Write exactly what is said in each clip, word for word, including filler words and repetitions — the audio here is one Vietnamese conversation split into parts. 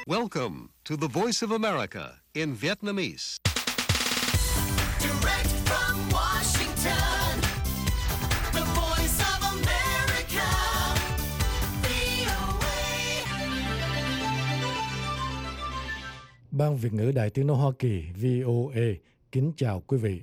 Welcome to the Voice of America in Vietnamese. Direct from Washington, the Voice of America, vê o a. Ban Việt ngữ Đài Tiếng nói Hoa Kỳ vê o a kính chào quý vị.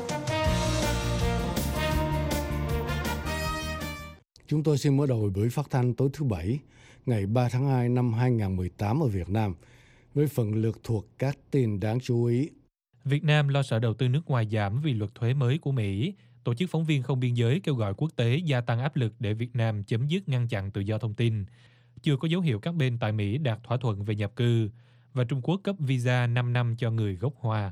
Chúng tôi xin mở đầu buổi phát thanh tối thứ Bảy, ngày ba tháng hai năm hai nghìn không trăm mười tám ở Việt Nam, với phần lược thuộc các tin đáng chú ý. Việt Nam lo sợ đầu tư nước ngoài giảm vì luật thuế mới của Mỹ. Tổ chức Phóng viên Không Biên Giới kêu gọi quốc tế gia tăng áp lực để Việt Nam chấm dứt ngăn chặn tự do thông tin. Chưa có dấu hiệu các bên tại Mỹ đạt thỏa thuận về nhập cư. Và Trung Quốc cấp visa năm năm cho người gốc Hoa.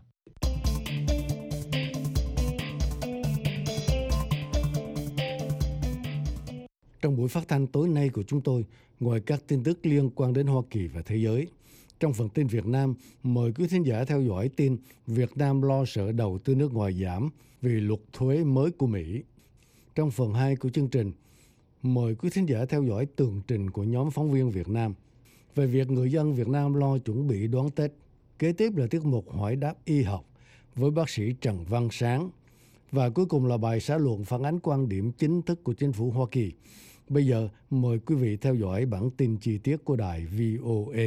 Trong buổi phát thanh tối nay của chúng tôi, ngoài các tin tức liên quan đến Hoa Kỳ và thế giới, trong phần tin Việt Nam, mời quý thính giả theo dõi tin Việt Nam lo sợ đầu tư nước ngoài giảm vì luật thuế mới của Mỹ. Trong phần hai của chương trình, mời quý thính giả theo dõi tường trình của nhóm phóng viên Việt Nam về việc người dân Việt Nam lo chuẩn bị đón Tết. Kế tiếp là tiết mục hỏi đáp y học với bác sĩ Trần Văn Sáng. Và cuối cùng là bài xã luận phản ánh quan điểm chính thức của chính phủ Hoa Kỳ. Bây giờ, mời quý vị theo dõi bản tin chi tiết của đài vê o a.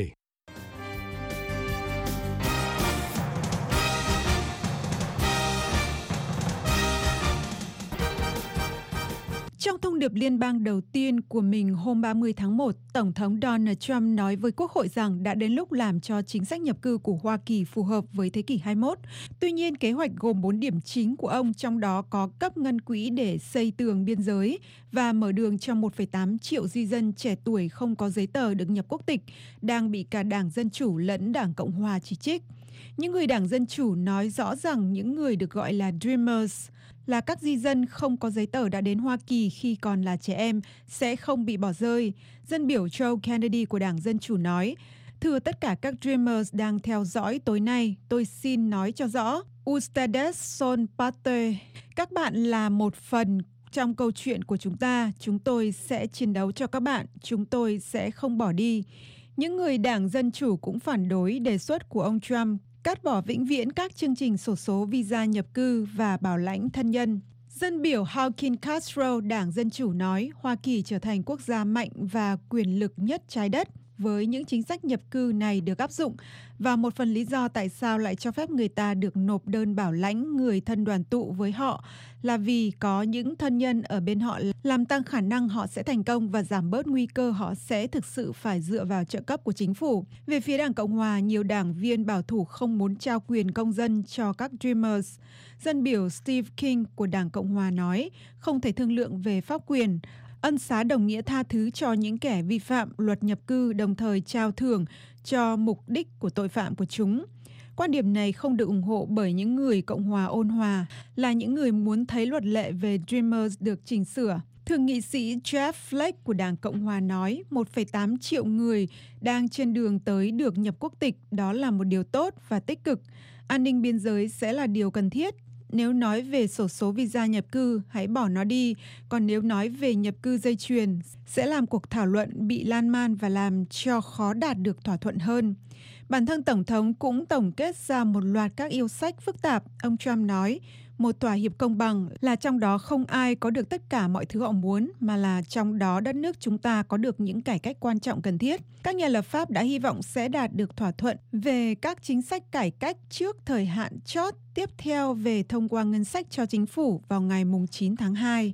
Trong thông điệp liên bang đầu tiên của mình hôm ba mươi tháng một, Tổng thống Donald Trump nói với Quốc hội rằng đã đến lúc làm cho chính sách nhập cư của Hoa Kỳ phù hợp với thế kỷ hai mươi mốt. Tuy nhiên, kế hoạch gồm bốn điểm chính của ông, trong đó có cấp ngân quỹ để xây tường biên giới và mở đường cho một phẩy tám triệu di dân trẻ tuổi không có giấy tờ được nhập quốc tịch, đang bị cả Đảng Dân Chủ lẫn Đảng Cộng Hòa chỉ trích. Những người Đảng Dân Chủ nói rõ rằng những người được gọi là Dreamers, là các di dân không có giấy tờ đã đến Hoa Kỳ khi còn là trẻ em, sẽ không bị bỏ rơi. Dân biểu Joe Kennedy của Đảng Dân Chủ nói, thưa tất cả các Dreamers đang theo dõi tối nay, tôi xin nói cho rõ, ustedes son parte. Các bạn là một phần trong câu chuyện của chúng ta, chúng tôi sẽ chiến đấu cho các bạn, chúng tôi sẽ không bỏ đi. Những người Đảng Dân Chủ cũng phản đối đề xuất của ông Trump cắt bỏ vĩnh viễn các chương trình xổ số visa nhập cư và bảo lãnh thân nhân. Dân biểu Joaquin Castro, Đảng Dân Chủ nói Hoa Kỳ trở thành quốc gia mạnh và quyền lực nhất trái đất với những chính sách nhập cư này được áp dụng, và một phần lý do tại sao lại cho phép người ta được nộp đơn bảo lãnh người thân đoàn tụ với họ là vì có những thân nhân ở bên họ, làm tăng khả năng họ sẽ thành công và giảm bớt nguy cơ họ sẽ thực sự phải dựa vào trợ cấp của chính phủ. Về phía Đảng Cộng Hòa, nhiều đảng viên bảo thủ không muốn trao quyền công dân cho các Dreamers. Dân biểu Steve King của Đảng Cộng Hòa nói không thể thương lượng về pháp quyền. Ân xá đồng nghĩa tha thứ cho những kẻ vi phạm luật nhập cư, đồng thời trao thưởng cho mục đích của tội phạm của chúng. Quan điểm này không được ủng hộ bởi những người Cộng hòa ôn hòa, là những người muốn thấy luật lệ về Dreamers được chỉnh sửa. Thượng nghị sĩ Jeff Flake của Đảng Cộng Hòa nói một phẩy tám triệu người đang trên đường tới được nhập quốc tịch, đó là một điều tốt và tích cực. An ninh biên giới sẽ là điều cần thiết. Nếu nói về xổ số visa nhập cư, hãy bỏ nó đi. Còn nếu nói về nhập cư dây chuyền, sẽ làm cuộc thảo luận bị lan man và làm cho khó đạt được thỏa thuận hơn. Bản thân Tổng thống cũng tổng kết ra một loạt các yêu sách phức tạp. Ông Trump nói, một thỏa hiệp công bằng là trong đó không ai có được tất cả mọi thứ họ muốn, mà là trong đó đất nước chúng ta có được những cải cách quan trọng cần thiết. Các nhà lập pháp đã hy vọng sẽ đạt được thỏa thuận về các chính sách cải cách trước thời hạn chót tiếp theo về thông qua ngân sách cho chính phủ vào ngày chín tháng hai.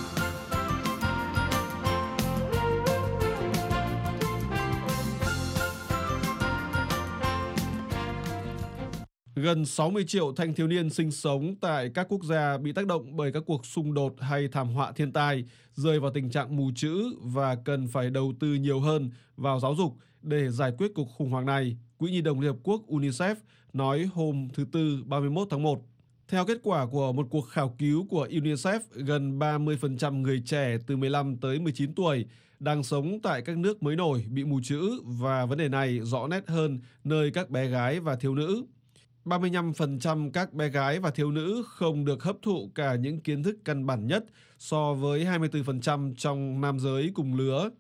Gần sáu mươi triệu thanh thiếu niên sinh sống tại các quốc gia bị tác động bởi các cuộc xung đột hay thảm họa thiên tai rơi vào tình trạng mù chữ và cần phải đầu tư nhiều hơn vào giáo dục để giải quyết cuộc khủng hoảng này, Quỹ Nhi đồng Liên Hợp Quốc UNICEF nói hôm thứ Tư ba mươi mốt tháng một. Theo kết quả của một cuộc khảo cứu của UNICEF, gần ba mươi phần trăm người trẻ từ mười lăm tới mười chín tuổi đang sống tại các nước mới nổi bị mù chữ, và vấn đề này rõ nét hơn nơi các bé gái và thiếu nữ. ba mươi lăm phần trăm các bé gái và thiếu nữ không được hấp thụ cả những kiến thức căn bản nhất so với hai mươi tư phần trăm trong nam giới cùng lứa.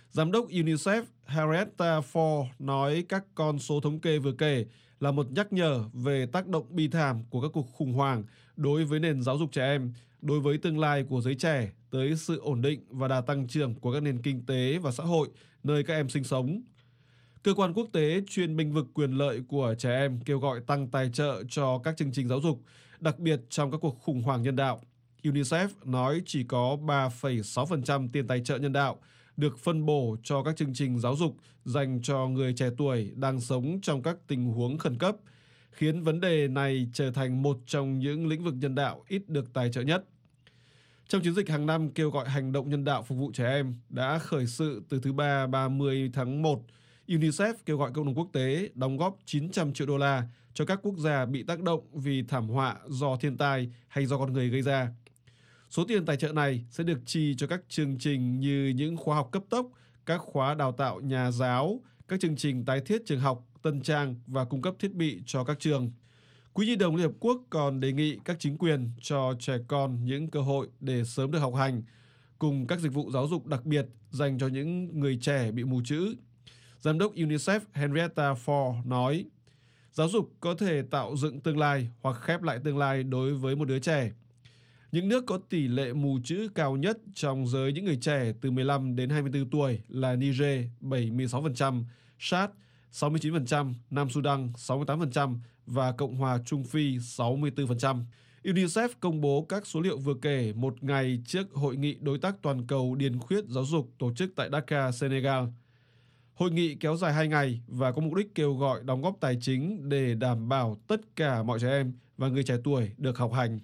Giám đốc UNICEF Henrietta Fore nói các con số thống kê vừa kể là một nhắc nhở về tác động bi thảm của các cuộc khủng hoảng đối với nền giáo dục trẻ em, đối với tương lai của giới trẻ, tới sự ổn định và đà tăng trưởng của các nền kinh tế và xã hội nơi các em sinh sống. Cơ quan quốc tế chuyên bênh vực quyền lợi của trẻ em kêu gọi tăng tài trợ cho các chương trình giáo dục, đặc biệt trong các cuộc khủng hoảng nhân đạo. UNICEF nói chỉ có ba phẩy sáu phần trăm tiền tài trợ nhân đạo được phân bổ cho các chương trình giáo dục dành cho người trẻ tuổi đang sống trong các tình huống khẩn cấp, khiến vấn đề này trở thành một trong những lĩnh vực nhân đạo ít được tài trợ nhất. Trong chiến dịch hàng năm kêu gọi hành động nhân đạo phục vụ trẻ em đã khởi sự từ thứ Ba ba mươi tháng một, UNICEF kêu gọi cộng đồng quốc tế đóng góp chín trăm triệu đô la cho các quốc gia bị tác động vì thảm họa do thiên tai hay do con người gây ra. Số tiền tài trợ này sẽ được chi cho các chương trình như những khóa học cấp tốc, các khóa đào tạo nhà giáo, các chương trình tái thiết trường học, tân trang và cung cấp thiết bị cho các trường. Quỹ Nhi đồng Liên Hợp Quốc còn đề nghị các chính quyền cho trẻ con những cơ hội để sớm được học hành, cùng các dịch vụ giáo dục đặc biệt dành cho những người trẻ bị mù chữ. Giám đốc UNICEF Henrietta Fore nói, giáo dục có thể tạo dựng tương lai hoặc khép lại tương lai đối với một đứa trẻ. Những nước có tỷ lệ mù chữ cao nhất trong giới những người trẻ từ mười lăm đến hai mươi tư tuổi là Niger bảy mươi sáu phần trăm, Chad sáu mươi chín phần trăm, Nam Sudan sáu mươi tám phần trăm và Cộng hòa Trung Phi sáu mươi tư phần trăm. UNICEF công bố các số liệu vừa kể một ngày trước Hội nghị Đối tác Toàn cầu Điền khuyết Giáo dục tổ chức tại Dakar, Senegal. Hội nghị kéo dài hai ngày và có mục đích kêu gọi đóng góp tài chính để đảm bảo tất cả mọi trẻ em và người trẻ tuổi được học hành.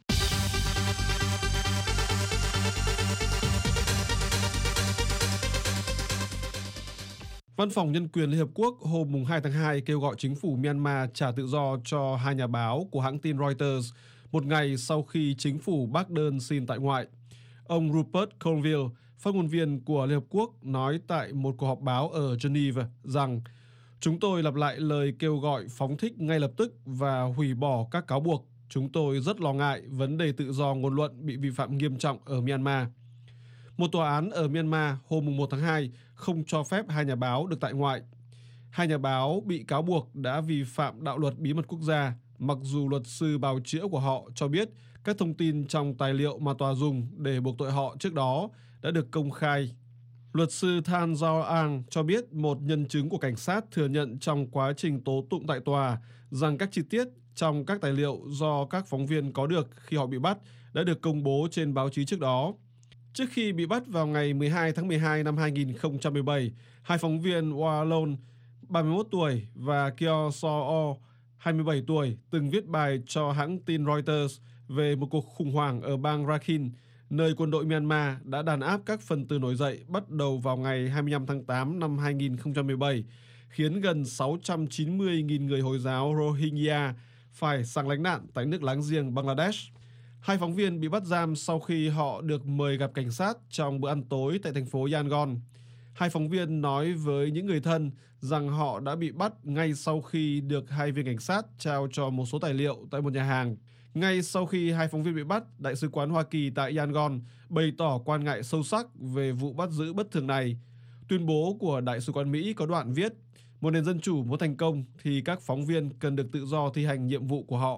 Văn phòng Nhân quyền Liên Hợp Quốc hôm hai tháng hai kêu gọi chính phủ Myanmar trả tự do cho hai nhà báo của hãng tin Reuters một ngày sau khi chính phủ bác đơn xin tại ngoại. Ông Rupert Colville, phát ngôn viên của Liên Hợp Quốc, nói tại một cuộc họp báo ở Geneva rằng chúng tôi lặp lại lời kêu gọi phóng thích ngay lập tức và hủy bỏ các cáo buộc. Chúng tôi rất lo ngại vấn đề tự do ngôn luận bị vi phạm nghiêm trọng ở Myanmar. Một tòa án ở Myanmar hôm một tháng hai không cho phép hai nhà báo được tại ngoại. Hai nhà báo bị cáo buộc đã vi phạm đạo luật bí mật quốc gia, mặc dù luật sư bào chữa của họ cho biết các thông tin trong tài liệu mà tòa dùng để buộc tội họ trước đó đã được công khai. Luật sư Than Giao Ang cho biết một nhân chứng của cảnh sát thừa nhận trong quá trình tố tụng tại tòa rằng các chi tiết trong các tài liệu do các phóng viên có được khi họ bị bắt đã được công bố trên báo chí trước đó. Trước khi bị bắt vào ngày mười hai tháng mười hai năm hai nghìn không trăm mười bảy, hai phóng viên Wallon, ba mươi mốt tuổi, và Kyo So-o, hai mươi bảy tuổi, từng viết bài cho hãng tin Reuters về một cuộc khủng hoảng ở bang Rakhine, nơi quân đội Myanmar đã đàn áp các phần tử nổi dậy bắt đầu vào ngày hai mươi lăm tháng tám năm hai nghìn không trăm mười bảy, khiến gần sáu trăm chín mươi nghìn người Hồi giáo Rohingya phải sang lánh nạn tại nước láng giềng Bangladesh. Hai phóng viên bị bắt giam sau khi họ được mời gặp cảnh sát trong bữa ăn tối tại thành phố Yangon. Hai phóng viên nói với những người thân rằng họ đã bị bắt ngay sau khi được hai viên cảnh sát trao cho một số tài liệu tại một nhà hàng. Ngay sau khi hai phóng viên bị bắt, Đại sứ quán Hoa Kỳ tại Yangon bày tỏ quan ngại sâu sắc về vụ bắt giữ bất thường này. Tuyên bố của Đại sứ quán Mỹ có đoạn viết, một nền dân chủ muốn thành công thì các phóng viên cần được tự do thi hành nhiệm vụ của họ.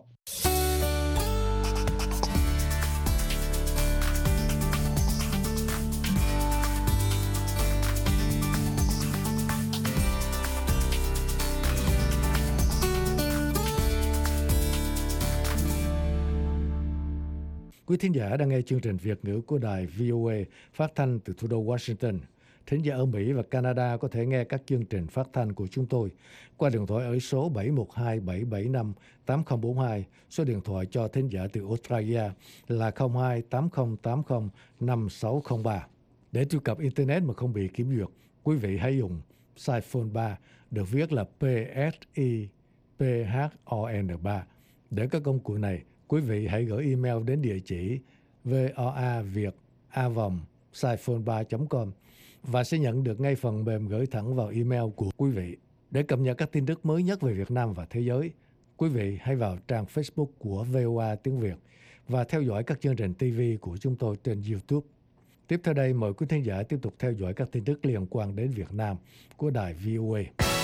Quý thính giả đang nghe chương trình Việt ngữ của đài vê o a phát thanh từ thủ đô Washington. Thính giả ở Mỹ và Canada có thể nghe các chương trình phát thanh của chúng tôi qua điện thoại ở số bảy một hai bảy bảy năm tám không bốn hai, số điện thoại cho thính giả từ Australia là không hai tám không tám không năm sáu không ba. Để truy cập Internet mà không bị kiểm duyệt, quý vị hãy dùng Psiphone ba, được viết là P S I P H O N ba. Để các công cụ này, quý vị hãy gửi email đến địa chỉ voaviet a vòng psiphone ba chấm com và sẽ nhận được ngay phần mềm gửi thẳng vào email của quý vị. Để cập nhật các tin tức mới nhất về Việt Nam và thế giới, quý vị hãy vào trang Facebook của vê o a tiếng Việt và theo dõi các chương trình ti vi của chúng tôi trên YouTube. Tiếp theo đây, mời quý thính giả tiếp tục theo dõi các tin tức liên quan đến Việt Nam của đài vê o a.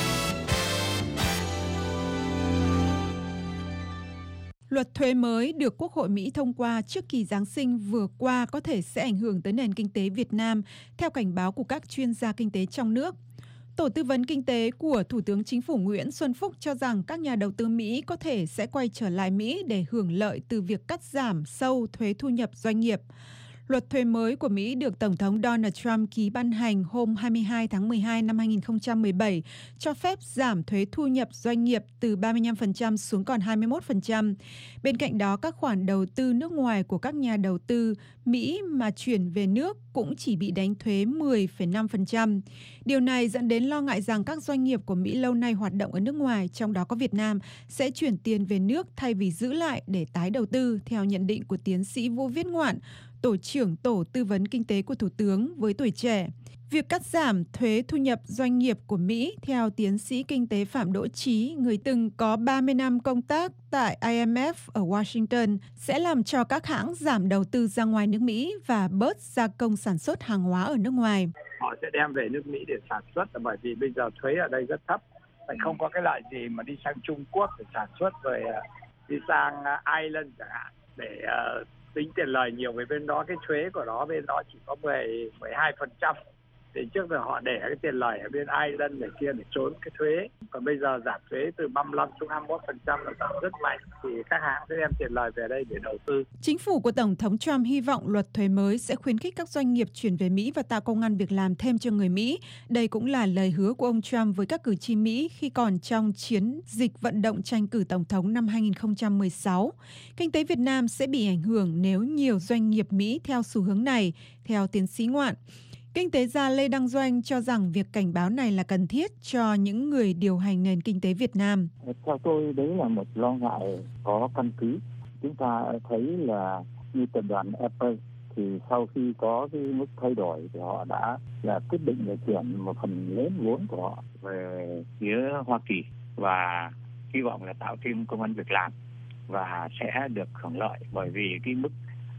Luật thuế mới được Quốc hội Mỹ thông qua trước kỳ Giáng sinh vừa qua có thể sẽ ảnh hưởng tới nền kinh tế Việt Nam, theo cảnh báo của các chuyên gia kinh tế trong nước. Tổ tư vấn kinh tế của Thủ tướng Chính phủ Nguyễn Xuân Phúc cho rằng các nhà đầu tư Mỹ có thể sẽ quay trở lại Mỹ để hưởng lợi từ việc cắt giảm sâu thuế thu nhập doanh nghiệp. Luật thuế mới của Mỹ được Tổng thống Donald Trump ký ban hành hôm hai mươi hai tháng mười hai năm hai nghìn không trăm mười bảy, cho phép giảm thuế thu nhập doanh nghiệp từ ba mươi lăm phần trăm xuống còn hai mươi mốt phần trăm. Bên cạnh đó, các khoản đầu tư nước ngoài của các nhà đầu tư Mỹ mà chuyển về nước cũng chỉ bị đánh thuế mười phẩy năm phần trăm. Điều này dẫn đến lo ngại rằng các doanh nghiệp của Mỹ lâu nay hoạt động ở nước ngoài, trong đó có Việt Nam, sẽ chuyển tiền về nước thay vì giữ lại để tái đầu tư, theo nhận định của tiến sĩ Vũ Viết Ngoạn, Tổ trưởng Tổ tư vấn kinh tế của Thủ tướng với Tuổi Trẻ. Việc cắt giảm thuế thu nhập doanh nghiệp của Mỹ, theo tiến sĩ kinh tế Phạm Đỗ Trí, người từng có ba mươi năm công tác tại i em ép ở Washington, sẽ làm cho các hãng giảm đầu tư ra ngoài nước Mỹ và bớt gia công sản xuất hàng hóa ở nước ngoài. Họ sẽ đem về nước Mỹ để sản xuất, là bởi vì bây giờ thuế ở đây rất thấp, phải không có cái lợi gì mà đi sang Trung Quốc để sản xuất, rồi đi sang Ireland chẳng hạn để uh, tính tiền lời nhiều, với bên đó cái thuế của nó bên đó chỉ có mười, mười hai phần trăm. Thì trước giờ họ để cái tiền lời ở bên Ireland để kia để trốn cái thuế. Còn bây giờ giảm thuế từ ba mươi lăm xuống hai mươi mốt phần trăm là giảm rất mạnh, thì các hãng sẽ đem tiền lời về đây để đầu tư. Chính phủ của Tổng thống Trump hy vọng luật thuế mới sẽ khuyến khích các doanh nghiệp chuyển về Mỹ và tạo công ăn việc làm thêm cho người Mỹ. Đây cũng là lời hứa của ông Trump với các cử tri Mỹ khi còn trong chiến dịch vận động tranh cử Tổng thống năm hai nghìn không trăm mười sáu. Kinh tế Việt Nam sẽ bị ảnh hưởng nếu nhiều doanh nghiệp Mỹ theo xu hướng này, theo tiến sĩ Ngoạn. Kinh tế gia Lê Đăng Doanh cho rằng việc cảnh báo này là cần thiết cho những người điều hành nền kinh tế Việt Nam. Theo tôi, đấy là một lo ngại có căn cứ. Chúng ta thấy là như tập đoàn Apple thì sau khi có cái mức thay đổi thì họ đã là quyết định là chuyển một phần lớn vốn của họ về phía Hoa Kỳ và hy vọng là tạo thêm công ăn việc làm và sẽ được hưởng lợi, bởi vì cái mức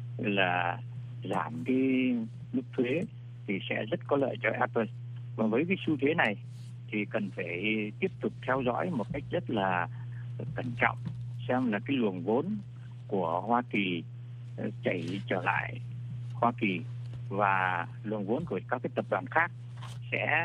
là giảm cái mức thuế thì sẽ rất có lợi cho Apple. Và với cái xu thế này thì cần phải tiếp tục theo dõi một cách rất là cẩn trọng, xem là cái luồng vốn của Hoa Kỳ chảy trở lại Hoa Kỳ và luồng vốn của các cái tập đoàn khác sẽ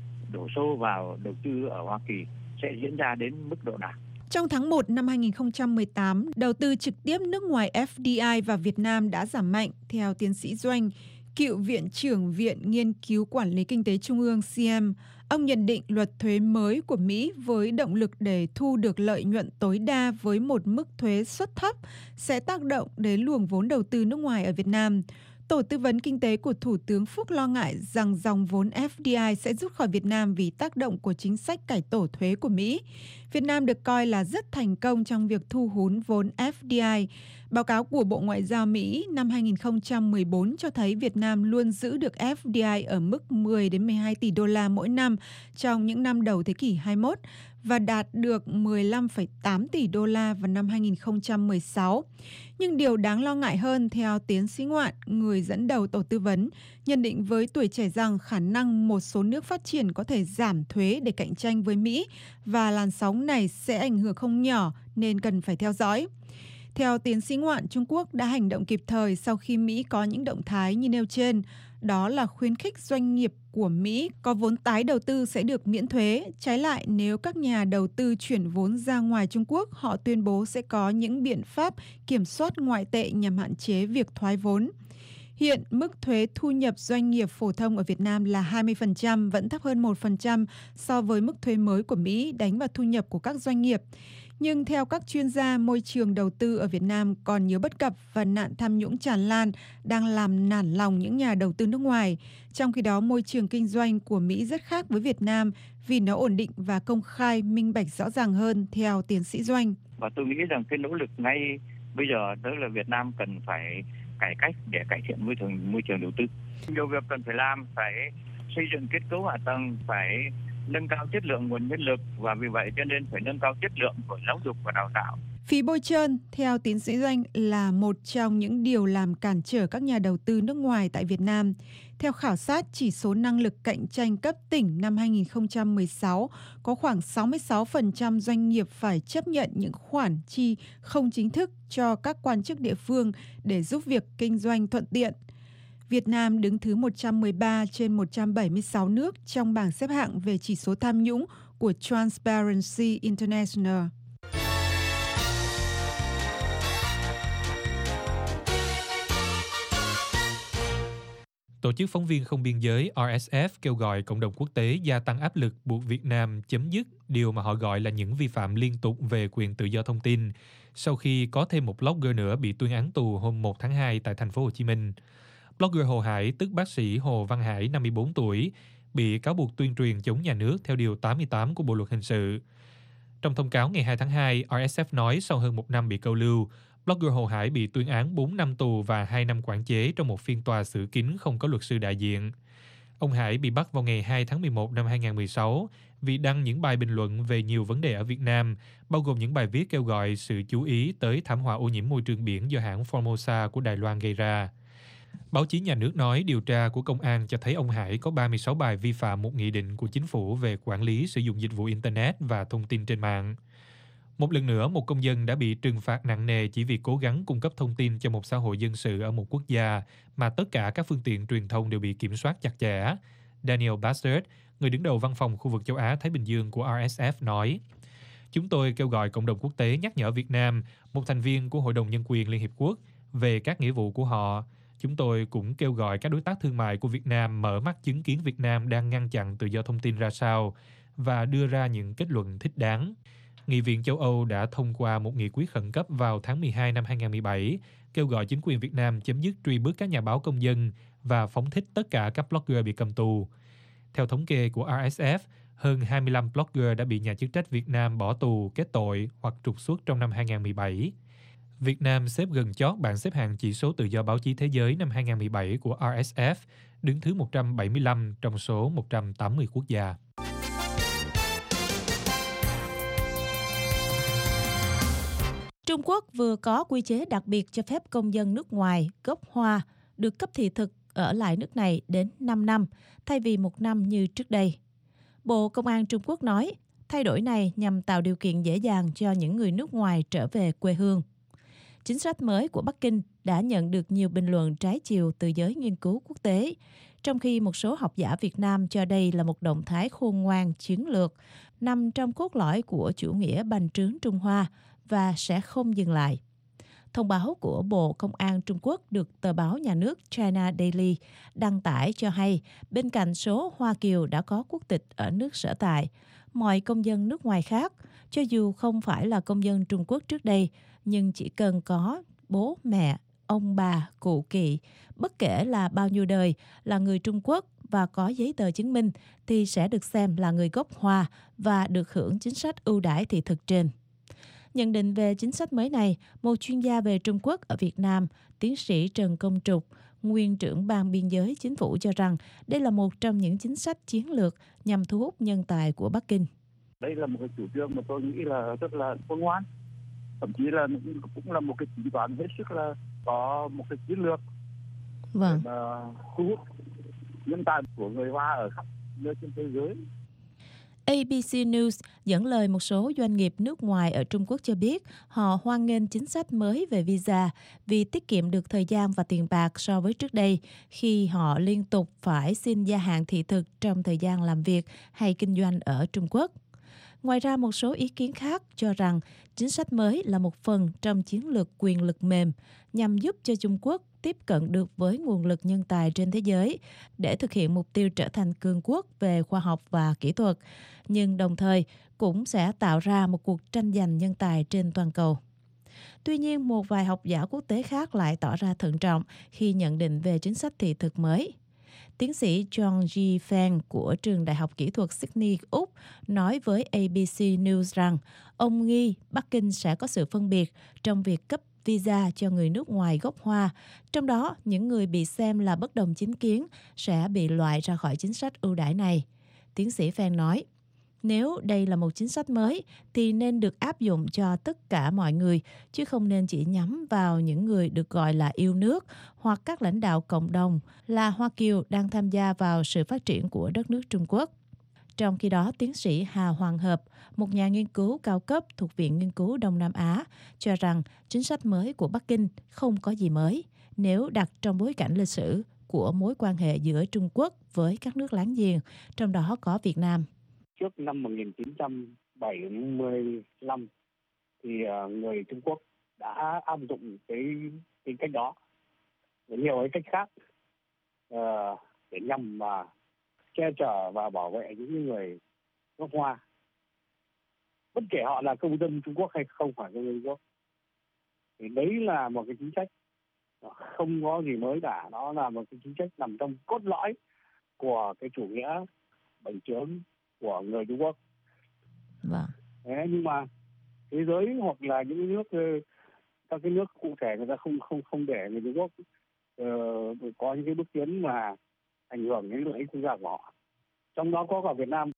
đổ xô vào đầu tư ở Hoa Kỳ sẽ diễn ra đến mức độ nào. Trong tháng một năm hai nghìn không trăm mười tám, đầu tư trực tiếp nước ngoài ép đê i vào Việt Nam đã giảm mạnh, theo tiến sĩ Doanh, cựu Viện trưởng Viện Nghiên cứu Quản lý Kinh tế Trung ương xê em. Ông nhận định luật thuế mới của Mỹ với động lực để thu được lợi nhuận tối đa với một mức thuế suất thấp sẽ tác động đến luồng vốn đầu tư nước ngoài ở Việt Nam. Tổ tư vấn kinh tế của Thủ tướng Phúc lo ngại rằng dòng vốn ép đê i sẽ rút khỏi Việt Nam vì tác động của chính sách cải tổ thuế của Mỹ. Việt Nam được coi là rất thành công trong việc thu hút vốn ép đê i. Báo cáo của Bộ Ngoại giao Mỹ năm hai nghìn không trăm mười bốn cho thấy Việt Nam luôn giữ được ép đê i ở mức mười đến mười hai tỷ đô la mỗi năm trong những năm đầu thế kỷ hai mươi mốt và đạt được mười lăm phẩy tám tỷ đô la vào năm hai nghìn không trăm mười sáu. Nhưng điều đáng lo ngại hơn, theo tiến sĩ Ngoạn, người dẫn đầu tổ tư vấn, nhận định với Tuổi Trẻ rằng khả năng một số nước phát triển có thể giảm thuế để cạnh tranh với Mỹ và làn sóng này sẽ ảnh hưởng không nhỏ nên cần phải theo dõi. Theo tiến sĩ Ngoạn, Trung Quốc đã hành động kịp thời sau khi Mỹ có những động thái như nêu trên, đó là khuyến khích doanh nghiệp của Mỹ có vốn tái đầu tư sẽ được miễn thuế. Trái lại, nếu các nhà đầu tư chuyển vốn ra ngoài Trung Quốc, họ tuyên bố sẽ có những biện pháp kiểm soát ngoại tệ nhằm hạn chế việc thoái vốn. Hiện, mức thuế thu nhập doanh nghiệp phổ thông ở Việt Nam là hai mươi phần trăm, vẫn thấp hơn một phần trăm so với mức thuế mới của Mỹ đánh vào thu nhập của các doanh nghiệp. Nhưng theo các chuyên gia, môi trường đầu tư ở Việt Nam còn nhiều bất cập và nạn tham nhũng tràn lan đang làm nản lòng những nhà đầu tư nước ngoài. Trong khi đó, môi trường kinh doanh của Mỹ rất khác với Việt Nam vì nó ổn định và công khai, minh bạch rõ ràng hơn, theo tiến sĩ Doanh. Và tôi nghĩ rằng cái nỗ lực ngay bây giờ đó là Việt Nam cần phải cải cách để cải thiện môi trường môi trường đầu tư. Nhiều việc cần phải làm, phải xây dựng kết cấu hạ tầng, phải nâng cao chất lượng nguồn nhân lực và vì vậy cho nên phải nâng cao chất lượng của giáo dục và đào tạo. Phí bôi trơn, theo tiến sĩ Doanh, là một trong những điều làm cản trở các nhà đầu tư nước ngoài tại Việt Nam. Theo khảo sát chỉ số năng lực cạnh tranh cấp tỉnh năm hai nghìn không trăm mười sáu, có khoảng sáu mươi sáu phần trăm doanh nghiệp phải chấp nhận những khoản chi không chính thức cho các quan chức địa phương để giúp việc kinh doanh thuận tiện. Việt Nam đứng thứ một trăm mười ba trên một trăm bảy mươi sáu nước trong bảng xếp hạng về chỉ số tham nhũng của Transparency International. Tổ chức Phóng viên Không Biên giới R S F kêu gọi cộng đồng quốc tế gia tăng áp lực buộc Việt Nam chấm dứt điều mà họ gọi là những vi phạm liên tục về quyền tự do thông tin, sau khi có thêm một blogger nữa bị tuyên án tù hôm một tháng hai tại thành phố Hồ Chí Minh. Blogger Hồ Hải, tức bác sĩ Hồ Văn Hải, năm mươi bốn tuổi, bị cáo buộc tuyên truyền chống nhà nước theo điều tám mươi tám của Bộ luật hình sự. Trong thông cáo ngày hai tháng hai, R S F nói sau hơn một năm bị câu lưu, blogger Hồ Hải bị tuyên án bốn năm tù và hai năm quản chế trong một phiên tòa xử kín không có luật sư đại diện. Ông Hải bị bắt vào ngày hai tháng mười một năm hai nghìn không trăm mười sáu vì đăng những bài bình luận về nhiều vấn đề ở Việt Nam, bao gồm những bài viết kêu gọi sự chú ý tới thảm họa ô nhiễm môi trường biển do hãng Formosa của Đài Loan gây ra. Báo chí nhà nước nói điều tra của công an cho thấy ông Hải có ba mươi sáu bài vi phạm một nghị định của chính phủ về quản lý sử dụng dịch vụ Internet và thông tin trên mạng. Một lần nữa, một công dân đã bị trừng phạt nặng nề chỉ vì cố gắng cung cấp thông tin cho một xã hội dân sự ở một quốc gia mà tất cả các phương tiện truyền thông đều bị kiểm soát chặt chẽ. Daniel Bastard, người đứng đầu văn phòng khu vực châu Á-Thái Bình Dương của R S F nói, chúng tôi kêu gọi cộng đồng quốc tế nhắc nhở Việt Nam, một thành viên của Hội đồng Nhân quyền Liên Hiệp Quốc, về các nghĩa vụ của họ. Chúng tôi cũng kêu gọi các đối tác thương mại của Việt Nam mở mắt chứng kiến Việt Nam đang ngăn chặn tự do thông tin ra sao và đưa ra những kết luận thích đáng. Nghị viện châu Âu đã thông qua một nghị quyết khẩn cấp vào tháng mười hai năm hai nghìn không trăm mười bảy, kêu gọi chính quyền Việt Nam chấm dứt truy bức các nhà báo công dân và phóng thích tất cả các blogger bị cầm tù. Theo thống kê của R S F, hơn hai mươi lăm blogger đã bị nhà chức trách Việt Nam bỏ tù, kết tội hoặc trục xuất trong năm hai nghìn không trăm mười bảy. Việt Nam xếp gần chót bảng xếp hạng chỉ số tự do báo chí thế giới năm hai nghìn không trăm mười bảy của R S F, đứng thứ một trăm bảy mươi lăm trong số một trăm tám mươi quốc gia. Trung Quốc vừa có quy chế đặc biệt cho phép công dân nước ngoài gốc Hoa được cấp thị thực ở lại nước này đến năm năm, thay vì một năm như trước đây. Bộ Công an Trung Quốc nói, thay đổi này nhằm tạo điều kiện dễ dàng cho những người nước ngoài trở về quê hương. Chính sách mới của Bắc Kinh đã nhận được nhiều bình luận trái chiều từ giới nghiên cứu quốc tế, trong khi một số học giả Việt Nam cho đây là một động thái khôn ngoan chiến lược, nằm trong cốt lõi của chủ nghĩa bành trướng Trung Hoa và sẽ không dừng lại. Thông báo của Bộ Công an Trung Quốc được tờ báo nhà nước China Daily đăng tải cho hay, bên cạnh số Hoa Kiều đã có quốc tịch ở nước sở tại, mọi công dân nước ngoài khác, cho dù không phải là công dân Trung Quốc trước đây, nhưng chỉ cần có bố, mẹ, ông, bà, cụ kỵ, bất kể là bao nhiêu đời, là người Trung Quốc và có giấy tờ chứng minh, thì sẽ được xem là người gốc Hoa và được hưởng chính sách ưu đãi thị thực trên. Nhận định về chính sách mới này, một chuyên gia về Trung Quốc ở Việt Nam, tiến sĩ Trần Công Trục, nguyên trưởng ban biên giới chính phủ cho rằng đây là một trong những chính sách chiến lược nhằm thu hút nhân tài của Bắc Kinh. Đây là một cái chủ trương mà tôi nghĩ là rất là khôn ngoan, thậm chí là cũng là một cái tính toán hết sức là có một cái chiến lược Vâng. để mà thu hút nhân tài của người Hoa ở khắp nơi trên thế giới. A B C News dẫn lời một số doanh nghiệp nước ngoài ở Trung Quốc cho biết họ hoan nghênh chính sách mới về visa vì tiết kiệm được thời gian và tiền bạc so với trước đây khi họ liên tục phải xin gia hạn thị thực trong thời gian làm việc hay kinh doanh ở Trung Quốc. Ngoài ra, một số ý kiến khác cho rằng chính sách mới là một phần trong chiến lược quyền lực mềm nhằm giúp cho Trung Quốc tiếp cận được với nguồn lực nhân tài trên thế giới để thực hiện mục tiêu trở thành cường quốc về khoa học và kỹ thuật, nhưng đồng thời cũng sẽ tạo ra một cuộc tranh giành nhân tài trên toàn cầu. Tuy nhiên, một vài học giả quốc tế khác lại tỏ ra thận trọng khi nhận định về chính sách thị thực mới. Tiến sĩ John G. Feng của Trường Đại học Kỹ thuật Sydney, Úc, nói với A B C News rằng ông nghi Bắc Kinh sẽ có sự phân biệt trong việc cấp visa cho người nước ngoài gốc Hoa, trong đó những người bị xem là bất đồng chính kiến sẽ bị loại ra khỏi chính sách ưu đãi này. Tiến sĩ Feng nói, Nếu đây là một chính sách mới thì nên được áp dụng cho tất cả mọi người, chứ không nên chỉ nhắm vào những người được gọi là yêu nước hoặc các lãnh đạo cộng đồng là Hoa Kiều đang tham gia vào sự phát triển của đất nước Trung Quốc. Trong khi đó, tiến sĩ Hà Hoàng Hợp, một nhà nghiên cứu cao cấp thuộc Viện Nghiên cứu Đông Nam Á, cho rằng chính sách mới của Bắc Kinh không có gì mới nếu đặt trong bối cảnh lịch sử của mối quan hệ giữa Trung Quốc với các nước láng giềng, trong đó có Việt Nam. Trước năm một nghìn chín trăm bảy mươi lăm thì người Trung Quốc đã áp dụng cái, cái cách đó với nhiều cái cách khác uh, để nhằm mà che chở và bảo vệ những người gốc Hoa, bất kể họ là công dân Trung Quốc hay không phải công dân Trung Quốc. Thì đấy là một cái chính sách không có gì mới cả, nó là một cái chính sách nằm trong cốt lõi của cái chủ nghĩa bành trướng của người Trung Quốc. Vâng. Thế nhưng mà thế giới hoặc là những nước, các cái nước cụ thể người ta không không không để người Trung Quốc uh, có những cái bước tiến mà ảnh hưởng đến lợi ích quốc gia của họ, trong đó có cả Việt Nam.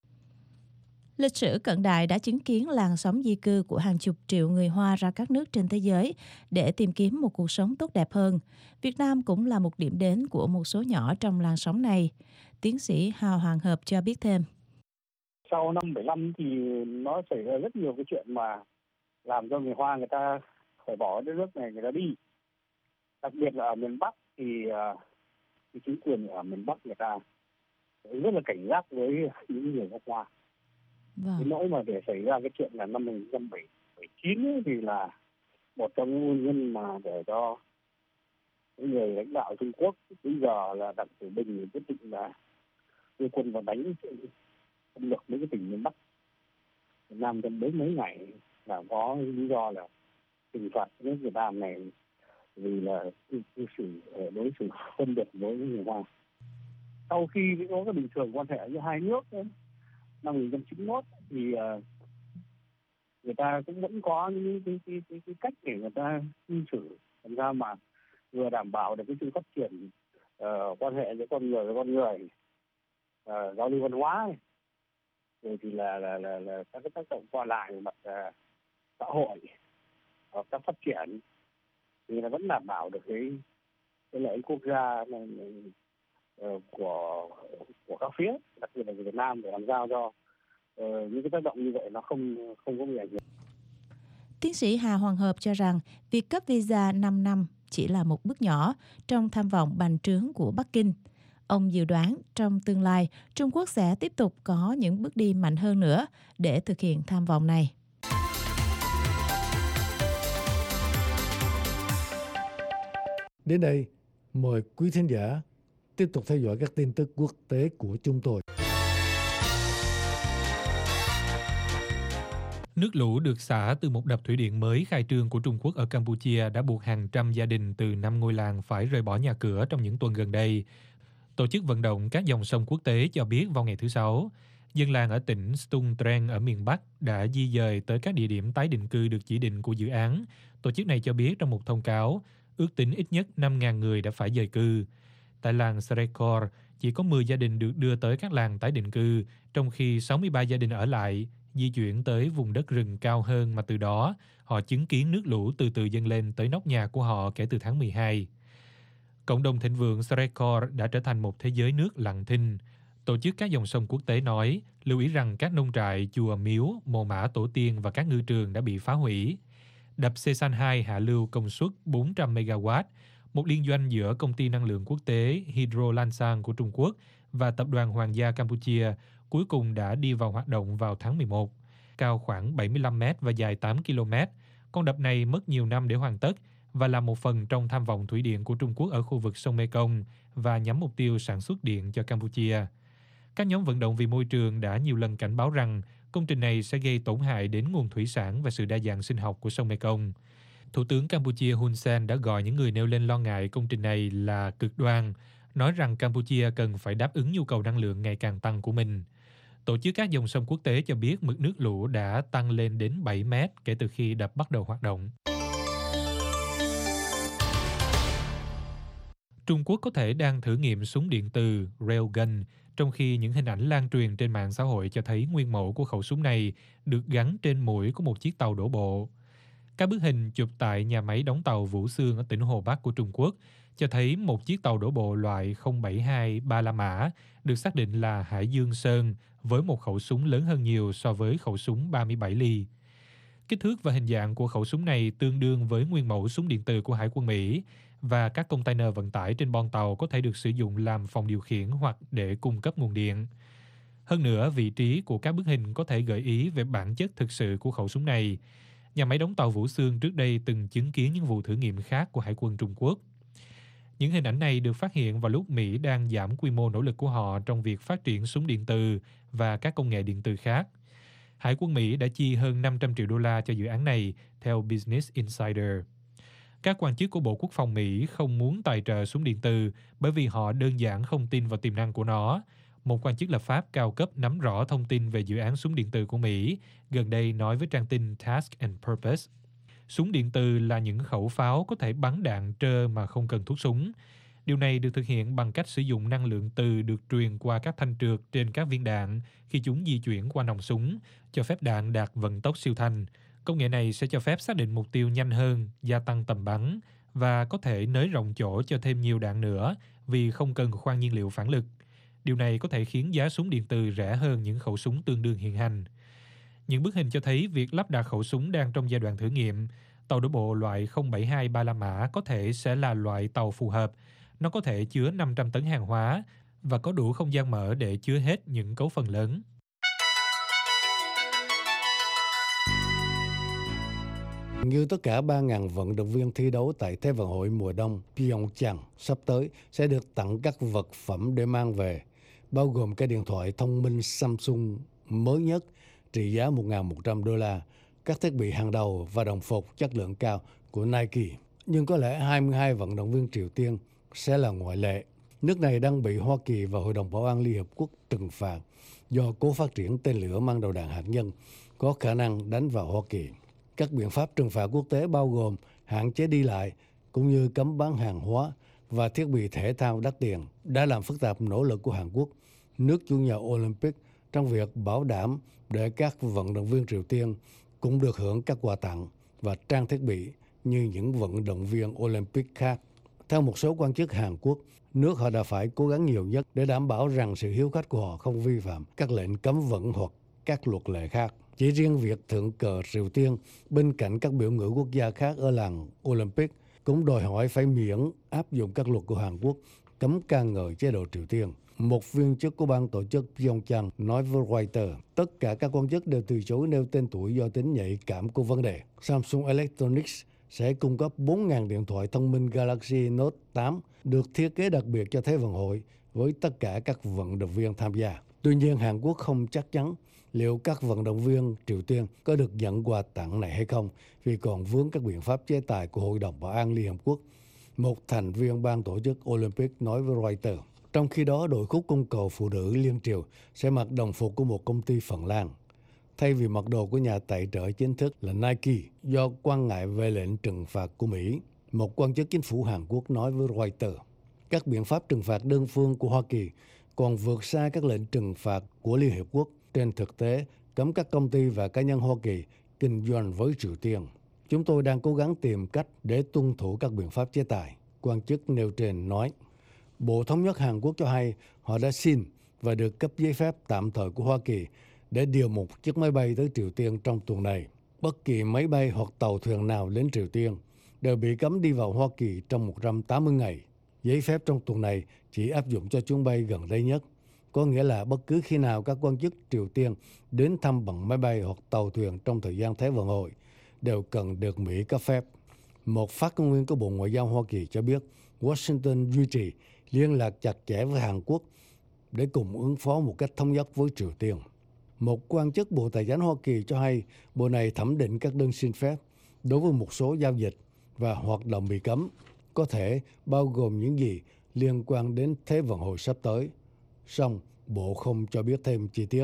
Lịch sử cận đại đã chứng kiến làn sóng di cư của hàng chục triệu người Hoa ra các nước trên thế giới để tìm kiếm một cuộc sống tốt đẹp hơn. Việt Nam cũng là một điểm đến của một số nhỏ trong làn sóng này. Tiến sĩ Hà Hoàng Hợp cho biết thêm. Sau năm bảy lăm thì nó xảy ra rất nhiều cái chuyện mà làm cho người Hoa người ta phải bỏ đất nước này người ta đi. Đặc biệt là ở miền Bắc thì uh, cái chính quyền ở miền Bắc người ta rất là cảnh giác với những người gốc Hoa. Vâng. Cái nỗi mà để xảy ra cái chuyện là năm một nghìn chín trăm bảy mươi chín thì là một trong những nguyên nhân mà để cho những người lãnh đạo Trung Quốc bây giờ là Đặng Tiểu Bình quyết định là đưa quân vào đánh xâm lược mấy cái tỉnh miền Bắc Việt Nam trong đến mấy ngày, là có lý do là trừng phạt nước Việt Nam này vì là cư xử đối xử phân biệt với người Hoa. Sau khi có cái bình thường quan hệ giữa hai nước ấy, năm một nghìn chín trăm chín mươi mốt thì uh, người ta cũng vẫn có những cái, cái, cái, cái cách để người ta cư xử làm sao mà vừa đảm bảo được cái sự phát triển uh, quan hệ giữa con người với con người, uh, giao lưu văn hóa này. Rồi thì là là là, là các cái tác động qua lại về mặt uh, xã hội và các phát triển thì là vẫn đảm bảo được cái cái lợi ích quốc gia này, này, uh, của của các phía, đặc biệt là Việt Nam, để làm sao cho uh, những cái tác động như vậy nó không không có bị ảnh hưởng. Tiến sĩ Hà Hoàng Hợp cho rằng việc cấp visa năm năm chỉ là một bước nhỏ trong tham vọng bành trướng của Bắc Kinh. Ông dự đoán trong tương lai, Trung Quốc sẽ tiếp tục có những bước đi mạnh hơn nữa để thực hiện tham vọng này. Đến đây, mời quý thính giả tiếp tục theo dõi các tin tức quốc tế của chúng tôi. Nước lũ được xả từ một đập thủy điện mới khai trương của Trung Quốc ở Campuchia đã buộc hàng trăm gia đình từ năm ngôi làng phải rời bỏ nhà cửa trong những tuần gần đây. Tổ chức vận động các dòng sông quốc tế cho biết vào ngày thứ Sáu, dân làng ở tỉnh Stung Treng ở miền Bắc đã di dời tới các địa điểm tái định cư được chỉ định của dự án. Tổ chức này cho biết trong một thông cáo, ước tính ít nhất năm nghìn người đã phải dời cư. Tại làng Srekor, chỉ có mười gia đình được đưa tới các làng tái định cư, trong khi sáu mươi ba gia đình ở lại di chuyển tới vùng đất rừng cao hơn mà từ đó họ chứng kiến nước lũ từ từ dâng lên tới nóc nhà của họ kể từ tháng mười hai. Cộng đồng thịnh vượng Srekor đã trở thành một thế giới nước lặng thinh. Tổ chức các dòng sông quốc tế nói, lưu ý rằng các nông trại, chùa miếu, mồ mả tổ tiên và các ngư trường đã bị phá hủy. Đập Sesan hai hạ lưu công suất bốn trăm mê ga oát, một liên doanh giữa Công ty Năng lượng Quốc tế Hydro Lansang của Trung Quốc và Tập đoàn Hoàng gia Campuchia, cuối cùng đã đi vào hoạt động vào tháng mười một. Cao khoảng bảy mươi lăm mét và dài tám ki lô mét, con đập này mất nhiều năm để hoàn tất và là một phần trong tham vọng thủy điện của Trung Quốc ở khu vực sông Mekong và nhắm mục tiêu sản xuất điện cho Campuchia. Các nhóm vận động vì môi trường đã nhiều lần cảnh báo rằng công trình này sẽ gây tổn hại đến nguồn thủy sản và sự đa dạng sinh học của sông Mekong. Thủ tướng Campuchia Hun Sen đã gọi những người nêu lên lo ngại công trình này là cực đoan, nói rằng Campuchia cần phải đáp ứng nhu cầu năng lượng ngày càng tăng của mình. Tổ chức các dòng sông quốc tế cho biết mực nước lũ đã tăng lên đến bảy mét kể từ khi đập bắt đầu hoạt động. Trung Quốc có thể đang thử nghiệm súng điện từ Railgun trong khi những hình ảnh lan truyền trên mạng xã hội cho thấy nguyên mẫu của khẩu súng này được gắn trên mũi của một chiếc tàu đổ bộ. Các bức hình chụp tại nhà máy đóng tàu Vũ Xương ở tỉnh Hồ Bắc của Trung Quốc cho thấy một chiếc tàu đổ bộ loại không bảy hai ba La Mã được xác định là Hải Dương Sơn với một khẩu súng lớn hơn nhiều so với khẩu súng ba mươi bảy ly. Kích thước và hình dạng của khẩu súng này tương đương với nguyên mẫu súng điện từ của Hải quân Mỹ, và các container vận tải trên bon tàu có thể được sử dụng làm phòng điều khiển hoặc để cung cấp nguồn điện. Hơn nữa, vị trí của các bức hình có thể gợi ý về bản chất thực sự của khẩu súng này. Nhà máy đóng tàu Vũ Xương trước đây từng chứng kiến những vụ thử nghiệm khác của Hải quân Trung Quốc. Những hình ảnh này được phát hiện vào lúc Mỹ đang giảm quy mô nỗ lực của họ trong việc phát triển súng điện từ và các công nghệ điện từ khác. Hải quân Mỹ đã chi hơn năm trăm triệu đô la cho dự án này, theo Business Insider. Các quan chức của Bộ Quốc phòng Mỹ không muốn tài trợ súng điện từ bởi vì họ đơn giản không tin vào tiềm năng của nó. Một quan chức lập pháp cao cấp nắm rõ thông tin về dự án súng điện từ của Mỹ gần đây nói với trang tin Task and Purpose. Súng điện từ là những khẩu pháo có thể bắn đạn trơ mà không cần thuốc súng. Điều này được thực hiện bằng cách sử dụng năng lượng từ được truyền qua các thanh trượt trên các viên đạn khi chúng di chuyển qua nòng súng, cho phép đạn đạt vận tốc siêu thanh. Công nghệ này sẽ cho phép xác định mục tiêu nhanh hơn, gia tăng tầm bắn và có thể nới rộng chỗ cho thêm nhiều đạn nữa vì không cần khoan nhiên liệu phản lực. Điều này có thể khiến giá súng điện từ rẻ hơn những khẩu súng tương đương hiện hành. Những bức hình cho thấy việc lắp đặt khẩu súng đang trong giai đoạn thử nghiệm. Tàu đổ bộ loại không bảy hai ba La Mã có thể sẽ là loại tàu phù hợp. Nó có thể chứa năm trăm tấn hàng hóa và có đủ không gian mở để chứa hết những cấu phần lớn. Như tất cả ba nghìn vận động viên thi đấu tại Thế vận hội mùa đông Pyeongchang sắp tới sẽ được tặng các vật phẩm để mang về, bao gồm cái điện thoại thông minh Samsung mới nhất trị giá một nghìn một trăm đô la, các thiết bị hàng đầu và đồng phục chất lượng cao của Nike. Nhưng có lẽ hai mươi hai vận động viên Triều Tiên sẽ là ngoại lệ. Nước này đang bị Hoa Kỳ và Hội đồng Bảo an Liên Hợp Quốc trừng phạt do cố phát triển tên lửa mang đầu đạn hạt nhân có khả năng đánh vào Hoa Kỳ. Các biện pháp trừng phạt quốc tế bao gồm hạn chế đi lại cũng như cấm bán hàng hóa và thiết bị thể thao đắt tiền đã làm phức tạp nỗ lực của Hàn Quốc, nước chủ nhà Olympic, trong việc bảo đảm để các vận động viên Triều Tiên cũng được hưởng các quà tặng và trang thiết bị như những vận động viên Olympic khác. Theo một số quan chức Hàn Quốc, nước họ đã phải cố gắng nhiều nhất để đảm bảo rằng sự hiếu khách của họ không vi phạm các lệnh cấm vận hoặc các luật lệ khác. Chỉ riêng việc thượng cờ Triều Tiên bên cạnh các biểu ngữ quốc gia khác ở làng Olympic cũng đòi hỏi phải miễn áp dụng các luật của Hàn Quốc cấm ca ngợi chế độ Triều Tiên. Một viên chức của ban tổ chức Pyeongchang nói với Reuters, tất cả các quan chức đều từ chối nêu tên tuổi do tính nhạy cảm của vấn đề. Samsung Electronics sẽ cung cấp bốn nghìn điện thoại thông minh Galaxy Note tám được thiết kế đặc biệt cho Thế vận hội với tất cả các vận động viên tham gia. Tuy nhiên, Hàn Quốc không chắc chắn liệu các vận động viên Triều Tiên có được nhận quà tặng này hay không vì còn vướng các biện pháp chế tài của Hội đồng Bảo an Liên Hợp Quốc, một thành viên ban tổ chức Olympic nói với Reuters. Trong khi đó, đội khúc cung cầu phụ nữ Liên Triều sẽ mặc đồng phục của một công ty Phần Lan, thay vì mặc đồ của nhà tài trợ chính thức là Nike do quan ngại về lệnh trừng phạt của Mỹ. Một quan chức chính phủ Hàn Quốc nói với Reuters, các biện pháp trừng phạt đơn phương của Hoa Kỳ còn vượt xa các lệnh trừng phạt của Liên Hiệp Quốc. Trên thực tế, cấm các công ty và cá nhân Hoa Kỳ kinh doanh với Triều Tiên. Chúng tôi đang cố gắng tìm cách để tuân thủ các biện pháp chế tài, quan chức nêu trên nói. Bộ Thống nhất Hàn Quốc cho hay họ đã xin và được cấp giấy phép tạm thời của Hoa Kỳ để điều một chiếc máy bay tới Triều Tiên trong tuần này. Bất kỳ máy bay hoặc tàu thuyền nào đến Triều Tiên đều bị cấm đi vào Hoa Kỳ trong một trăm tám mươi ngày. Giấy phép trong tuần này chỉ áp dụng cho chuyến bay gần đây nhất, có nghĩa là bất cứ khi nào các quan chức Triều Tiên đến thăm bằng máy bay hoặc tàu thuyền trong thời gian Thế vận hội đều cần được Mỹ cấp phép. Một phát ngôn viên của Bộ Ngoại giao Hoa Kỳ cho biết Washington duy trì liên lạc chặt chẽ với Hàn Quốc để cùng ứng phó một cách thống nhất với Triều Tiên. Một quan chức Bộ Tài chính Hoa Kỳ cho hay bộ này thẩm định các đơn xin phép đối với một số giao dịch và hoạt động bị cấm, có thể bao gồm những gì liên quan đến Thế vận hội sắp tới. Song Bộ không cho biết thêm chi tiết.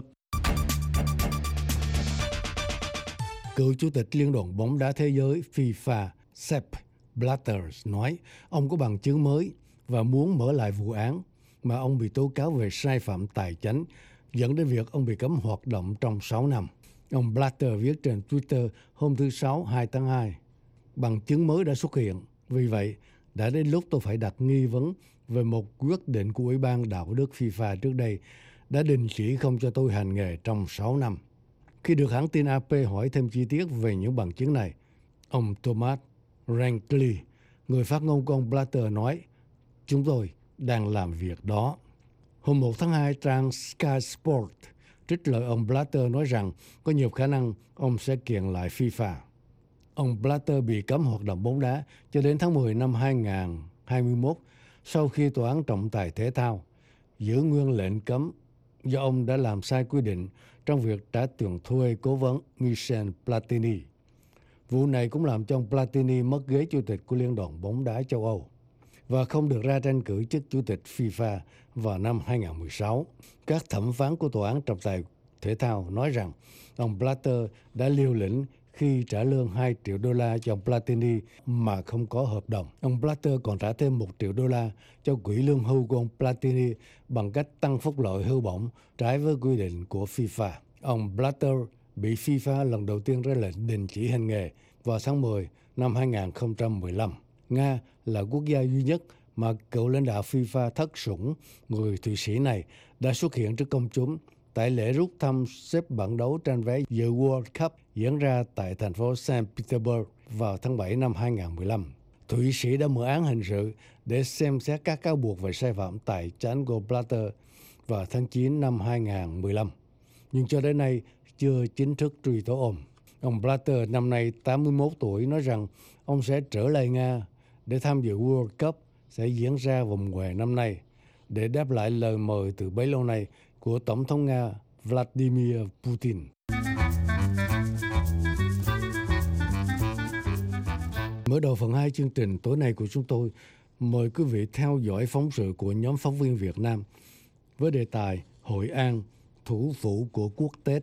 Cựu Chủ tịch Liên đoàn bóng đá thế giới FIFA Sepp Blatter nói ông có bằng chứng mới và muốn mở lại vụ án mà ông bị tố cáo về sai phạm tài chánh, dẫn đến việc ông bị cấm hoạt động trong sáu năm. Ông Blatter viết trên Twitter hôm thứ Sáu hai tháng hai, bằng chứng mới đã xuất hiện. Vì vậy, đã đến lúc tôi phải đặt nghi vấn về một quyết định của Ủy ban Đạo đức FIFA trước đây đã đình chỉ không cho tôi hành nghề trong sáu năm. Khi được hãng tin a pê hỏi thêm chi tiết về những bằng chứng này, ông Thomas Rankley, người phát ngôn của ông Blatter nói, chúng tôi đang làm việc đó. Hôm một tháng hai, trang Sky Sport trích lời ông Blatter nói rằng có nhiều khả năng ông sẽ kiện lại FIFA. Ông Blatter bị cấm hoạt động bóng đá cho đến tháng mười năm hai nghìn không trăm hai mươi mốt sau khi Tòa án trọng tài thể thao giữ nguyên lệnh cấm do ông đã làm sai quy định trong việc trả tiền thuê cố vấn Michel Platini. Vụ này cũng làm cho ông Platini mất ghế chủ tịch của Liên đoàn bóng đá châu Âu và không được ra tranh cử chức chủ tịch FIFA vào năm hai nghìn không trăm mười sáu. Các thẩm phán của Tòa án trọng tài thể thao nói rằng ông Blatter đã liều lĩnh khi trả lương hai triệu đô la cho ông Platini mà không có hợp đồng. Ông Blatter còn trả thêm một triệu đô la cho quỹ lương hưu của ông Platini bằng cách tăng phúc lợi hưu bổng trái với quy định của FIFA. Ông Blatter bị FIFA lần đầu tiên ra lệnh đình chỉ hành nghề vào tháng mười năm hai nghìn không trăm mười lăm. Nga là quốc gia duy nhất mà cựu lãnh đạo FIFA thất sủng người Thụy Sĩ này đã xuất hiện trước công chúng tại lễ rút thăm xếp bảng đấu tranh vé dự World Cup diễn ra tại thành phố Saint Petersburg vào tháng bảy năm hai nghìn không trăm mười lăm. Thụy Sĩ đã mở án hình sự để xem xét các cáo buộc về sai phạm tài chánh của Blatter vào tháng chín năm hai nghìn không trăm mười lăm, nhưng cho đến nay chưa chính thức truy tố ông. Ông Blatter năm nay tám mươi mốt tuổi nói rằng ông sẽ trở lại Nga để tham dự World Cup sẽ diễn ra vào mùa hè năm nay để đáp lại lời mời từ bấy lâu nay của Tổng thống Nga Vladimir Putin. Mở đầu phần hai chương trình tối nay của chúng tôi, mời quý vị theo dõi phóng sự của nhóm phóng viên Việt Nam với đề tài Hội An, thủ phủ của quốc Tết.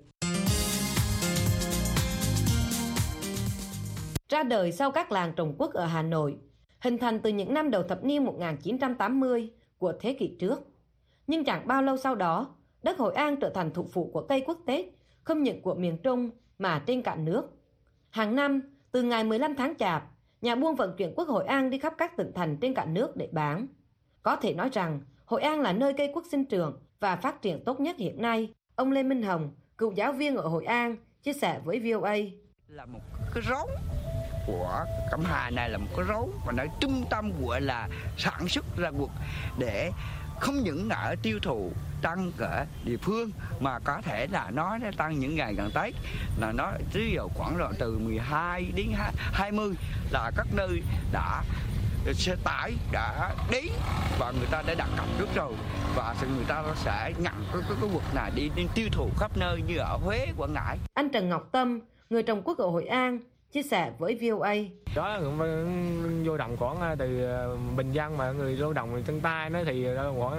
Ra đời sau các làng trồng quất ở Hà Nội, hình thành từ những năm đầu thập niên một nghìn chín trăm tám mươi của thế kỷ trước. Nhưng chẳng bao lâu sau đó, đất Hội An trở thành thủ phủ của cây quất Tết, không những của miền Trung mà trên cả nước. Hàng năm, từ ngày mười lăm tháng Chạp, nhà buôn vận chuyển quất Hội An đi khắp các tỉnh thành trên cả nước để bán. Có thể nói rằng, Hội An là nơi cây quất sinh trưởng và phát triển tốt nhất hiện nay. Ông Lê Minh Hồng, cựu giáo viên ở Hội An, chia sẻ với vê o a. Là một cái rốn của Cẩm Hà này, là một cái rốn và nó trung tâm gọi là sản xuất ra quất, để không những ở tiêu thụ tăng ở địa phương mà có thể là nó tăng những ngày gần Tết, là nó ví dụ khoảng là từ mười hai đến hai mươi là các nơi đã xe tải đã đến và người ta đã đặt cọc trước rồi, và người ta sẽ nhận cái cái, cái quất này đi, đi tiêu thụ khắp nơi như ở Huế, Quảng Ngãi. Anh Trần Ngọc Tâm, người trồng quất ở Hội An, chia sẻ với vê o a. Đó cũng vô đồng khoảng từ bình dân mà người vô đồng chân tay nó thì khoảng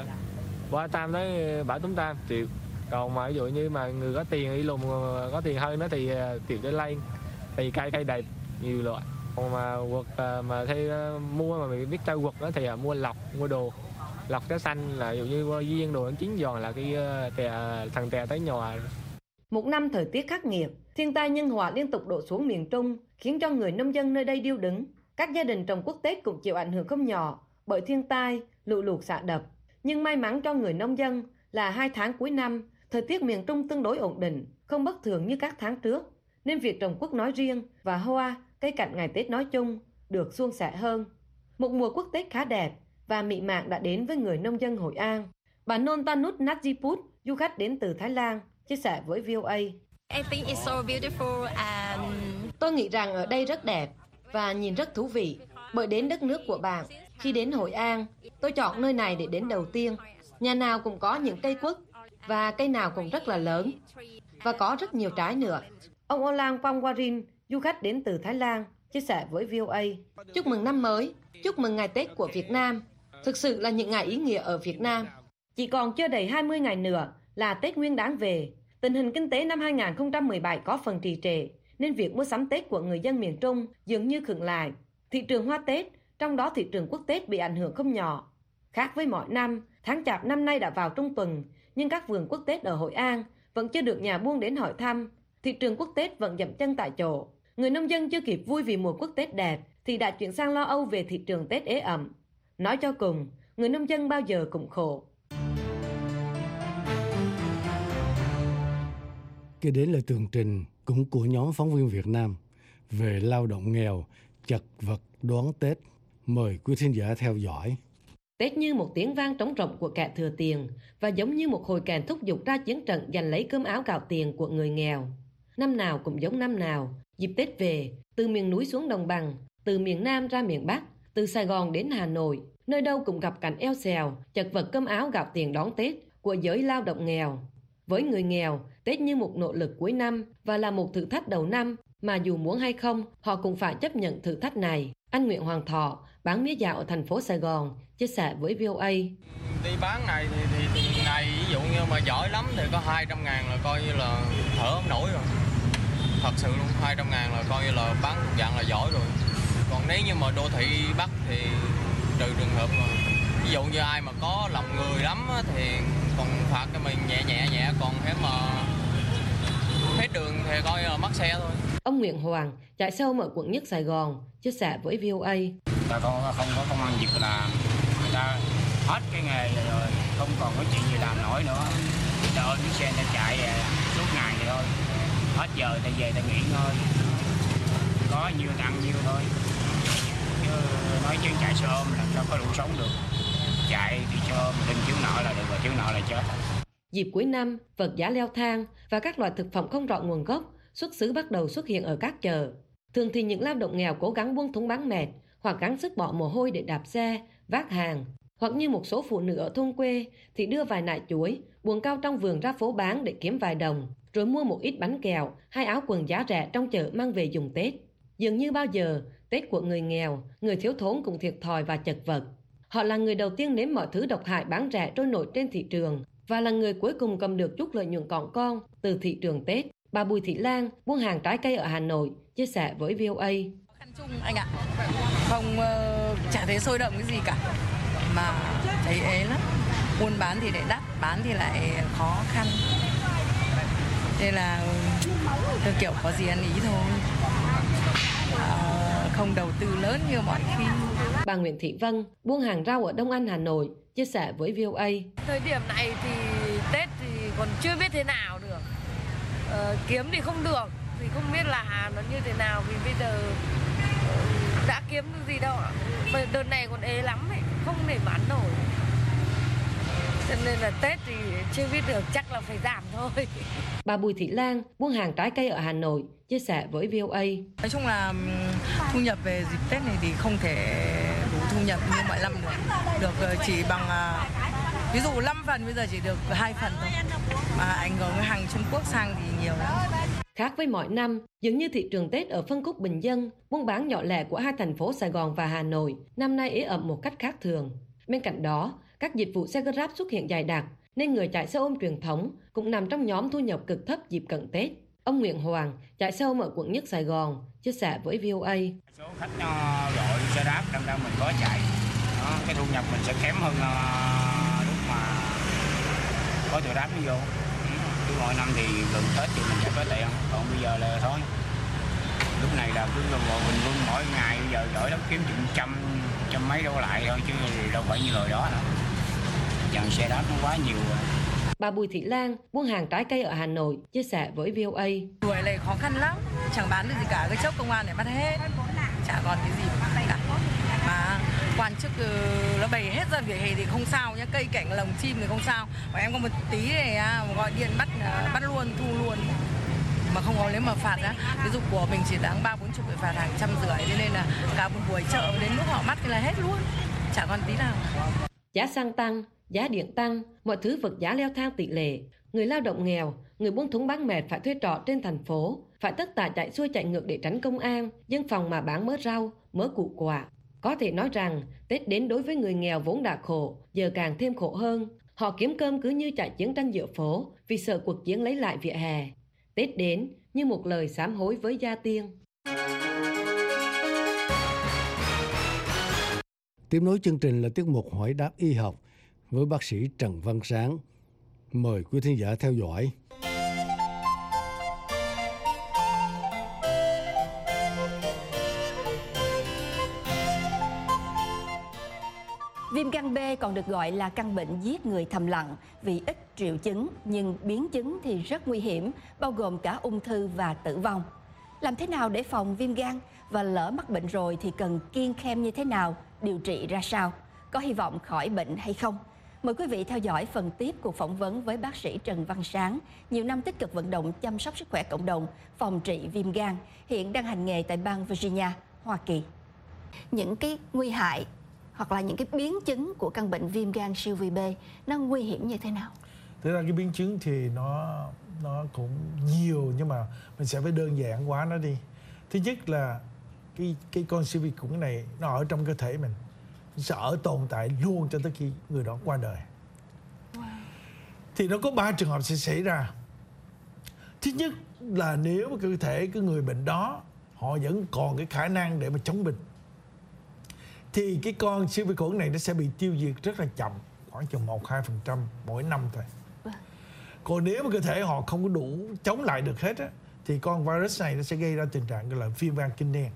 ba trăm tới bảy tám trăm triệu. Còn mà ví dụ như mà người có tiền đi lùm có tiền hơn nó thì tiền để lên, thì cây cây đẹp nhiều loại. Còn mà quật mà thay mua mà mình biết chơi quật đó thì mua lọc, mua đồ lọc trái xanh, là ví dụ như duyên đồ chín giòn là cái tè, thằng tè tới nhòa. Một năm thời tiết khắc nghiệt, thiên tai nhân họa liên tục đổ xuống miền Trung, khiến cho người nông dân nơi đây điêu đứng. Các gia đình trồng quất Tết cũng chịu ảnh hưởng không nhỏ bởi thiên tai, lũ lụt xạ đập. Nhưng may mắn cho người nông dân là hai tháng cuối năm, thời tiết miền Trung tương đối ổn định, không bất thường như các tháng trước, nên việc trồng quất nói riêng và hoa, cây cảnh ngày Tết nói chung được suôn sẻ hơn. Một mùa quất Tết khá đẹp và mị màng đã đến với người nông dân Hội An. Bà Nontanut Najiput, du khách đến từ Thái Lan, chia sẻ với vê o a. I think it's so beautiful and... Tôi nghĩ rằng ở đây rất đẹp và nhìn rất thú vị bởi đến đất nước của bạn. Khi đến Hội An, tôi chọn nơi này để đến đầu tiên. Nhà nào cũng có những cây quất và cây nào cũng rất là lớn và có rất nhiều trái nữa. Ông Olang Pongwarin, du khách đến từ Thái Lan, chia sẻ với vê o a. Chúc mừng năm mới, chúc mừng ngày Tết của Việt Nam. Thực sự là những ngày ý nghĩa ở Việt Nam. Chỉ còn chưa đầy hai mươi ngày nữa là Tết Nguyên đán về. Tình hình kinh tế năm hai nghìn không trăm mười bảy có phần trì trệ, nên việc mua sắm Tết của người dân miền Trung dường như khựng lại. Thị trường hoa Tết, trong đó thị trường quốc Tết bị ảnh hưởng không nhỏ. Khác với mọi năm, Tháng Chạp năm nay đã vào trung tuần, nhưng các vườn quốc Tết ở Hội An vẫn chưa được nhà buôn đến hỏi thăm. Thị trường quốc Tết vẫn dậm chân tại chỗ. Người nông dân chưa kịp vui vì mùa quốc Tết đẹp thì đã chuyển sang lo âu về thị trường Tết ế ẩm. Nói cho cùng, người nông dân bao giờ cũng khổ. Kế đến là tường trình cũng của nhóm phóng viên Việt Nam về lao động nghèo, chật vật đón Tết. Mời quý thính giả theo dõi. Tết như một tiếng vang trống rộng của kẻ thừa tiền và giống như một hồi kèn thúc giục ra chiến trận giành lấy cơm áo gạo tiền của người nghèo. Năm nào cũng giống năm nào, dịp Tết về, từ miền núi xuống đồng bằng, từ miền Nam ra miền Bắc, từ Sài Gòn đến Hà Nội, nơi đâu cũng gặp cảnh eo xèo, chật vật cơm áo gạo tiền đón Tết của giới lao động nghèo. Với người nghèo, Tết như một nỗ lực cuối năm và là một thử thách đầu năm mà dù muốn hay không, họ cũng phải chấp nhận thử thách này. Anh Nguyễn Hoàng Thọ, bán mía dạo ở thành phố Sài Gòn, chia sẻ với vê o a. Đi bán này thì, thì, thì ngày ví dụ như mà giỏi lắm thì có hai trăm ngàn là coi như là thở không nổi rồi. Thật sự luôn, hai trăm ngàn là coi như là bán dạng là giỏi rồi. Còn nếu như mà đô thị Bắc thì trừ trường hợp mà ví dụ như ai mà có lòng người lắm thì còn phạt cho mình nhẹ nhẹ nhẹ, còn thế mà hết đường thì coi là mắc xe thôi. Ông Nguyễn Hoàng, chạy xe ôm ở quận Nhất Sài Gòn, chia sẻ với vê o a. Ta không, không có công ăn việc làm, người ta hết cái nghề rồi, không còn có chuyện gì làm nổi nữa. Ta ôm chiếc xe ta chạy suốt ngày vậy thôi. Hết giờ ta về ta nghỉ ngơi. Có nhiêu tặng nhiêu thôi. Chứ nói chứ chạy xe ôm làm sao có đủ sống được. Chạy thì cho ôm, đừng thiếu nợ là được rồi, thiếu nợ là chết. Dịp cuối năm, vật giá leo thang và các loại thực phẩm không rõ nguồn gốc, xuất xứ bắt đầu xuất hiện ở các chợ. Thường thì những lao động nghèo cố gắng buông thúng bán mệt hoặc gắng sức bỏ mồ hôi để đạp xe, vác hàng. Hoặc như một số phụ nữ ở thôn quê thì đưa vài nải chuối, buồng cao trong vườn ra phố bán để kiếm vài đồng, rồi mua một ít bánh kẹo hay áo quần giá rẻ trong chợ mang về dùng Tết. Dường như bao giờ, Tết của người nghèo, người thiếu thốn cũng thiệt thòi và chật vật. Họ là người đầu tiên nếm mọi thứ độc hại bán rẻ trôi nổi trên thị trường và là người cuối cùng cầm được chút lợi nhuận cỏn con từ thị trường Tết. Bà Bùi Thị Lan, buôn hàng trái cây ở Hà Nội, chia sẻ với vê o a. Chung anh ạ, không uh, chả thấy sôi động cái gì cả, mà thấy ế lắm. Buôn bán thì lại đắt, bán thì lại khó khăn. Nên là tôi kiểu có gì ăn ý thôi, uh, không đầu tư lớn như mọi khi. Bà Nguyễn Thị Vân, buôn hàng rau ở Đông Anh, Hà Nội, chia sẻ với vê o a. Thời điểm này thì Tết thì còn chưa biết thế nào được. Ờ, kiếm thì không được, thì không biết là nó như thế nào, vì bây giờ uh, đã kiếm được gì đâu ạ. Đợt này còn ế lắm ấy, không để bán nổi. Cho nên là Tết thì chưa biết được, chắc là phải giảm thôi. Bà Bùi Thị Lan, buôn hàng trái cây ở Hà Nội, chia sẻ với vê o a. Nói chung là thu nhập về dịp Tết này thì không thể đủ thu nhập như mọi năm được. Được chỉ bằng ví dụ năm phần bây giờ chỉ được hai phần thôi. Mà ảnh hưởng cái hàng Trung Quốc sang thì nhiều lắm. Khác với mọi năm, dường như thị trường Tết ở phân khúc bình dân, buôn bán nhỏ lẻ của hai thành phố Sài Gòn và Hà Nội năm nay ế ẩm một cách khác thường. Bên cạnh đó, các dịch vụ xe Grab xuất hiện dày đặc, nên người chạy xe ôm truyền thống cũng nằm trong nhóm thu nhập cực thấp dịp cận Tết. Ông Nguyễn Hoàng, chạy xe ôm ở quận Nhất Sài Gòn, chia sẻ với vê o a. Số khách nó gọi xe Grab, đâm ra mình có chạy. Đó, cái thu nhập mình sẽ kém hơn uh, lúc mà có từ Grab vô. Cứ mỗi năm thì gần Tết thì mình sẽ có tiền, còn bây giờ là thôi. Lúc này là cứ ngồi bình quân mỗi ngày, bây giờ giỏi lắm kiếm chừng trăm, trăm mấy đổ lại thôi chứ đâu phải như hồi đó nữa. Dàn xe Grab nó quá nhiều rồi. Bà Bùi Thị Lan, buôn hàng trái cây ở Hà Nội, chia sẻ với vê o a. Đuổi này khó khăn lắm, chẳng bán được gì cả, cái chốc công an để bắt hết, chả còn cái gì cả. Mà quan chức nó bày hết ra vỉa hè thì không sao nhá, cây cảnh lồng chim thì không sao. Mà em có một tí này à, gọi điện bắt bắt luôn, thu luôn. Mà không có nếu mà phạt á, ví dụ của mình chỉ đáng ba bốn chục phải phạt hàng trăm rưỡi, thế nên là cả một buổi chợ đến lúc họ bắt thì là hết luôn, chả còn tí nào. Giá xăng tăng, giá điện tăng, mọi thứ vật giá leo thang tỷ lệ. Người lao động nghèo, người buôn thúng bán mệt phải thuê trọ trên thành phố, phải tất tả chạy xuôi chạy ngược để tránh công an, dân phòng mà bán mớ rau, mớ củ quả. Có thể nói rằng, Tết đến đối với người nghèo vốn đã khổ, giờ càng thêm khổ hơn. Họ kiếm cơm cứ như chạy chiến tranh giữa phố, vì sợ cuộc chiến lấy lại vỉa hè. Tết đến như một lời sám hối với gia tiên. Tiếp nối chương trình là tiết mục hỏi đáp y học với bác sĩ Trần Văn Sáng. Mời quý thính giả theo dõi. Viêm gan B còn được gọi là căn bệnh giết người thầm lặng vì ít triệu chứng nhưng biến chứng thì rất nguy hiểm, bao gồm cả ung thư và tử vong. Làm thế nào để phòng viêm gan và lỡ mắc bệnh rồi thì cần kiêng khem như thế nào, điều trị ra sao, có hy vọng khỏi bệnh hay không? Mời quý vị theo dõi phần tiếp cuộc phỏng vấn với bác sĩ Trần Văn Sáng, nhiều năm tích cực vận động chăm sóc sức khỏe cộng đồng, phòng trị viêm gan, hiện đang hành nghề tại bang Virginia, Hoa Kỳ. Những cái nguy hại hoặc là những cái biến chứng của căn bệnh viêm gan siêu vi B nó nguy hiểm như thế nào? Thực ra cái biến chứng thì nó nó cũng nhiều, nhưng mà mình sẽ phải đơn giản hóa nó đi. Thứ nhất là cái cái con siêu vi khuẩn này nó ở trong cơ thể mình, nó sẽ ở tồn tại luôn cho tới khi người đó qua đời. Wow. Thì nó có ba trường hợp sẽ xảy ra. Thứ nhất là nếu mà cơ thể cái người bệnh đó họ vẫn còn cái khả năng để mà chống bệnh, thì cái con siêu vi khuẩn này nó sẽ bị tiêu diệt rất là chậm, khoảng chừng một đến hai phần trăm mỗi năm thôi. Còn nếu mà cơ thể họ không có đủ chống lại được hết á, thì con virus này nó sẽ gây ra tình trạng gọi là viêm gan kinh niên.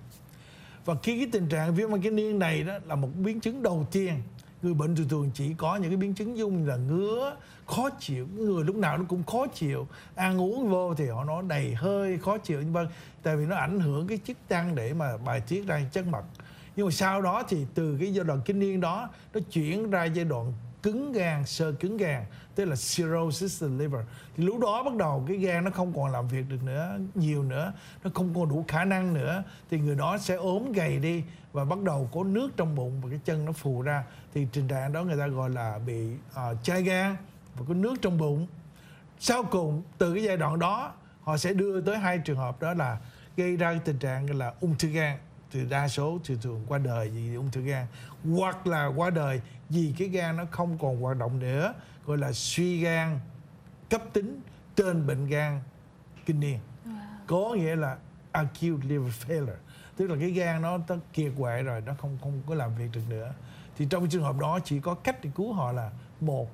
Và khi cái tình trạng viêm gan kinh niên này đó là một biến chứng đầu tiên, người bệnh thường thường chỉ có những cái biến chứng như là ngứa, khó chịu, người lúc nào nó cũng khó chịu, ăn uống vô thì họ nói đầy hơi, khó chịu như vân, tại vì nó ảnh hưởng cái chức năng để mà bài tiết ra chất mật. Nhưng mà sau đó thì từ cái giai đoạn kinh niên đó nó chuyển ra giai đoạn cứng gan, sơ cứng gan, tức là cirrhosis of the liver. Thì lúc đó bắt đầu cái gan nó không còn làm việc được nữa, nhiều nữa, nó không còn đủ khả năng nữa, thì người đó sẽ ốm gầy đi và bắt đầu có nước trong bụng và cái chân nó phù ra. Thì tình trạng đó người ta gọi là bị uh, chai gan và có nước trong bụng. Sau cùng từ cái giai đoạn đó họ sẽ đưa tới hai trường hợp, đó là gây ra cái tình trạng là ung thư gan. Thì đa số thường thường qua đời vì ung thư gan, hoặc là qua đời vì cái gan nó không còn hoạt động nữa, gọi là suy gan cấp tính trên bệnh gan kinh niên. Wow. Có nghĩa là acute liver failure, tức là cái gan nó, nó kiệt quệ rồi, nó không không có làm việc được nữa. Thì trong trường hợp đó chỉ có cách để cứu họ là một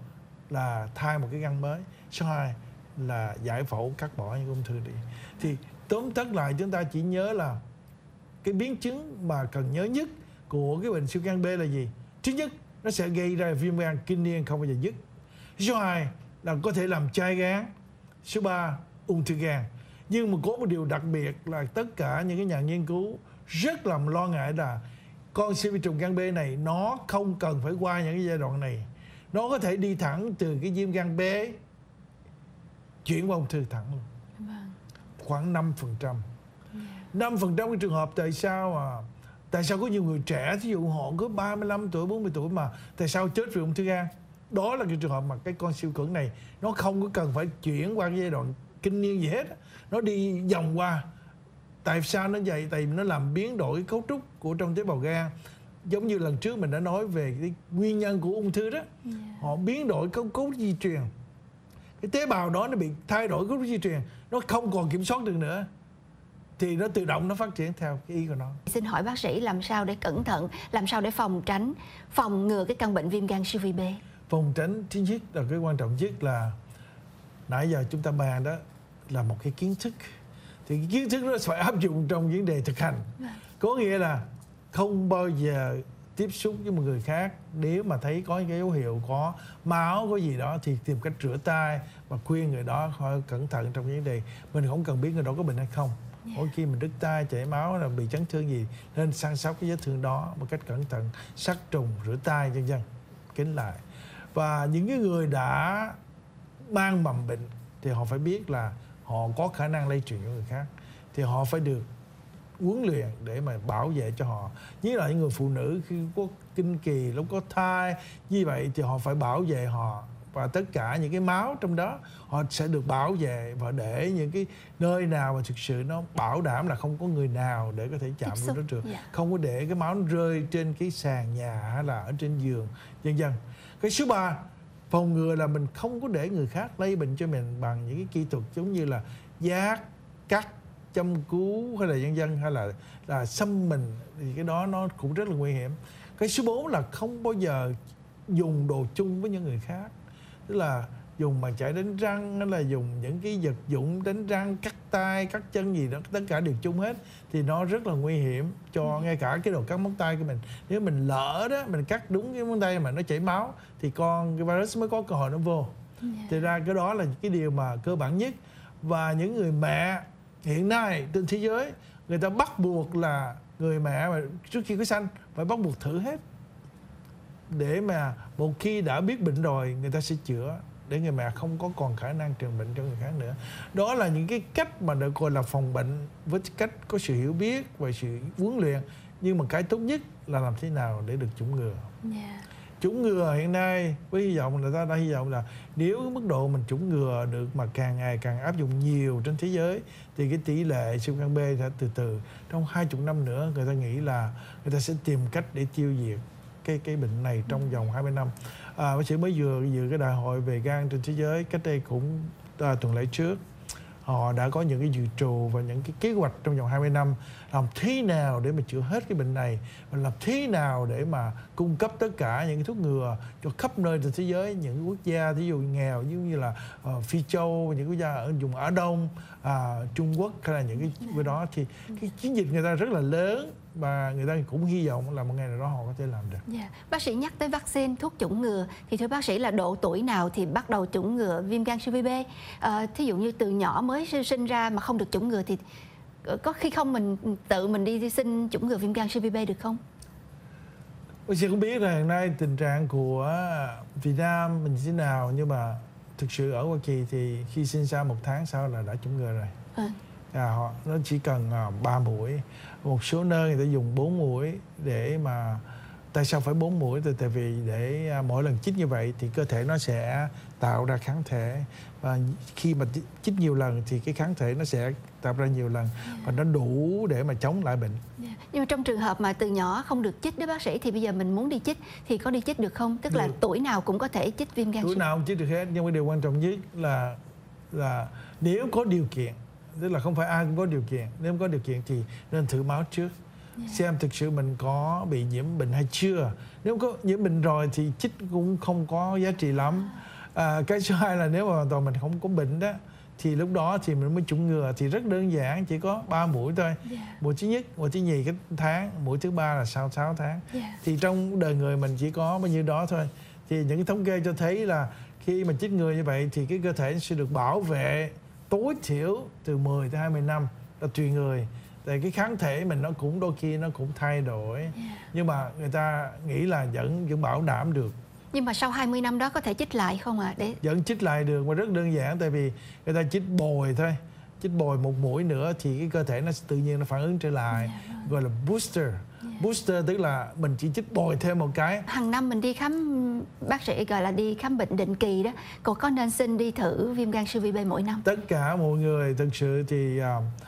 là thay một cái gan mới, số hai là giải phẫu cắt bỏ những ung thư đi. Thì tóm tắt lại chúng ta chỉ nhớ là cái biến chứng mà cần nhớ nhất của cái bệnh siêu gan B là gì? Thứ nhất, nó sẽ gây ra viêm gan kinh niên không bao giờ dứt. Số hai là có thể làm chai gan. Số ba, ung thư gan. Nhưng mà có một điều đặc biệt là tất cả những cái nhà nghiên cứu rất là lo ngại là con siêu vi trùng gan B này nó không cần phải qua những cái giai đoạn này. Nó có thể đi thẳng từ cái viêm gan B chuyển qua ung thư thẳng luôn. Khoảng năm phần trăm. năm phần trăm cái trường hợp tại sao mà tại sao có nhiều người trẻ, ví dụ họ có ba mươi lăm tuổi, bốn mươi tuổi mà tại sao chết vì ung thư gan? Đó là cái trường hợp mà cái con siêu khuẩn này nó không có cần phải chuyển qua cái giai đoạn kinh niên gì hết, nó đi vòng qua. Tại sao nó vậy? Tại vì nó làm biến đổi cấu trúc của trong tế bào gan. Giống như lần trước mình đã nói về cái nguyên nhân của ung thư đó, yeah. Họ biến đổi cấu trúc di truyền, cái tế bào đó nó bị thay đổi cấu trúc di truyền, nó không còn kiểm soát được nữa, thì nó tự động nó phát triển theo cái ý của nó. Xin hỏi bác sĩ làm sao để cẩn thận, làm sao để phòng tránh, phòng ngừa cái căn bệnh viêm gan siêu vi B? Phòng tránh thứ nhất là cái quan trọng nhất là nãy giờ chúng ta bàn đó là một cái kiến thức. Thì cái kiến thức đó phải áp dụng trong vấn đề thực hành. Có nghĩa là không bao giờ tiếp xúc với một người khác, nếu mà thấy có cái dấu hiệu có máu có gì đó thì tìm cách rửa tay và khuyên người đó phải cẩn thận trong vấn đề. Mình không cần biết người đó có bệnh hay không. Mỗi khi mình đứt tay, chảy máu là bị chấn thương gì, nên săn sóc cái vết thương đó một cách cẩn thận, sát trùng, rửa tay vân vân, kín lại. Và những cái người đã mang mầm bệnh thì họ phải biết là họ có khả năng lây truyền cho người khác, thì họ phải được huấn luyện để mà bảo vệ cho họ. Như là những người phụ nữ khi có kinh kỳ, lúc có thai như vậy thì họ phải bảo vệ họ, và tất cả những cái máu trong đó họ sẽ được bảo vệ, và để những cái nơi nào mà thực sự nó bảo đảm là không có người nào để có thể chạm vào đó được, yeah. Không có để cái máu nó rơi trên cái sàn nhà hay là ở trên giường vân vân. Cái số ba, phòng ngừa là mình không có để người khác lây bệnh cho mình bằng những cái kỹ thuật giống như là giác, cắt, châm cứu hay là vân vân, hay là là xăm mình, thì cái đó nó cũng rất là nguy hiểm. Cái số bốn là không bao giờ dùng đồ chung với những người khác, tức là dùng bàn chải đánh răng, hay là dùng những cái vật dụng đánh răng, cắt tay, cắt chân gì đó, tất cả đều chung hết, thì nó rất là nguy hiểm cho ngay cả cái đồ cắt móng tay của mình. Nếu mình lỡ đó, mình cắt đúng cái móng tay mà nó chảy máu thì con cái virus mới có cơ hội nó vô. Thì ra cái đó là cái điều mà cơ bản nhất. Và những người mẹ hiện nay trên thế giới, người ta bắt buộc là người mẹ mà trước khi có sanh phải bắt buộc thử hết, để mà một khi đã biết bệnh rồi người ta sẽ chữa, để người mẹ không có còn khả năng truyền bệnh cho người khác nữa. Đó là những cái cách mà được gọi là phòng bệnh với cách có sự hiểu biết và sự huấn luyện. Nhưng mà cái tốt nhất là làm thế nào để được chủng ngừa. Yeah. Chủng ngừa hiện nay với hy vọng, người ta đã hy vọng là nếu cái mức độ mình chủng ngừa được mà càng ngày càng áp dụng nhiều trên thế giới, thì cái tỷ lệ siêu gan B sẽ từ từ trong hai mươi năm nữa, người ta nghĩ là người ta sẽ tìm cách để tiêu diệt cái cái bệnh này trong vòng hai mươi năm. À, bác sĩ mới vừa dự cái đại hội về gan trên thế giới cách đây cũng à, tuần lễ trước. Họ đã có những cái dự trù và những cái kế hoạch trong vòng hai mươi năm làm thế nào để mà chữa hết cái bệnh này, và làm thế nào để mà cung cấp tất cả những cái thuốc ngừa cho khắp nơi trên thế giới, những quốc gia ví dụ nghèo giống như là uh, Phi Châu, những quốc gia ở vùng Á Đông, uh, Trung Quốc hay là những cái cái đó, thì cái chiến dịch người ta rất là lớn và người ta cũng hy vọng là một ngày nào đó họ có thể làm được. Yeah. Bác sĩ nhắc tới vaccine, thuốc chủng ngừa, thì thưa bác sĩ là độ tuổi nào thì bắt đầu chủng ngừa viêm gan siêu vi B? À, thí dụ như từ nhỏ mới sinh ra mà không được chủng ngừa thì có khi không mình tự mình đi xin chủng ngừa viêm gan siêu vi B được không? Bác sĩ không biết là hiện nay tình trạng của Việt Nam mình như thế nào, nhưng mà thực sự ở Hoa Kỳ thì khi sinh ra một tháng sau là đã chủng ngừa rồi. À. À, họ nó chỉ cần ba mũi, một số nơi người ta dùng bốn mũi để mà tại sao phải bốn mũi? Tại vì để mỗi lần chích như vậy thì cơ thể nó sẽ tạo ra kháng thể, và khi mà chích nhiều lần thì cái kháng thể nó sẽ tạo ra nhiều lần và nó đủ để mà chống lại bệnh. Yeah. Nhưng mà trong trường hợp mà từ nhỏ không được chích đó bác sĩ, thì bây giờ mình muốn đi chích thì có đi chích được không? Tức được. Là tuổi nào cũng có thể chích viêm gan. Tuổi nào cũng chích được hết, nhưng mà điều quan trọng nhất là là nếu có điều kiện, tức là không phải ai cũng có điều kiện, nếu có điều kiện thì nên thử máu trước. Yeah. Xem thực sự mình có bị nhiễm bệnh hay chưa. Nếu có nhiễm bệnh rồi thì chích cũng không có giá trị lắm. À, cái thứ hai là nếu mà hoàn toàn mình không có bệnh đó, thì lúc đó thì mình mới chủng ngừa, thì rất đơn giản, chỉ có ba mũi thôi. Yeah. Mũi thứ nhất, mũi thứ nhì cái tháng, mũi thứ ba là sau sáu tháng. Yeah. Thì trong đời người mình chỉ có bao nhiêu đó thôi. Thì những cái thống kê cho thấy là khi mà chích ngừa như vậy thì cái cơ thể sẽ được bảo vệ tối thiểu từ mười tới hai mươi năm, là tùy người. Tại cái kháng thể mình nó cũng đôi khi nó cũng thay đổi. Yeah. Nhưng mà người ta nghĩ là vẫn vẫn bảo đảm được. Nhưng mà sau hai mươi năm đó có thể chích lại không ạ? À? Để vẫn chích lại được, mà rất đơn giản, tại vì người ta chích bồi thôi. Chích bồi một mũi nữa thì cái cơ thể nó tự nhiên nó phản ứng trở lại. Yeah, gọi là booster. Yeah. Booster tức là mình chỉ chích bồi thêm một cái. Hàng năm mình đi khám, bác sĩ gọi là đi khám bệnh định kỳ đó, còn có nên xin đi thử viêm gan siêu vi B mỗi năm? Tất cả mọi người thực sự thì uh,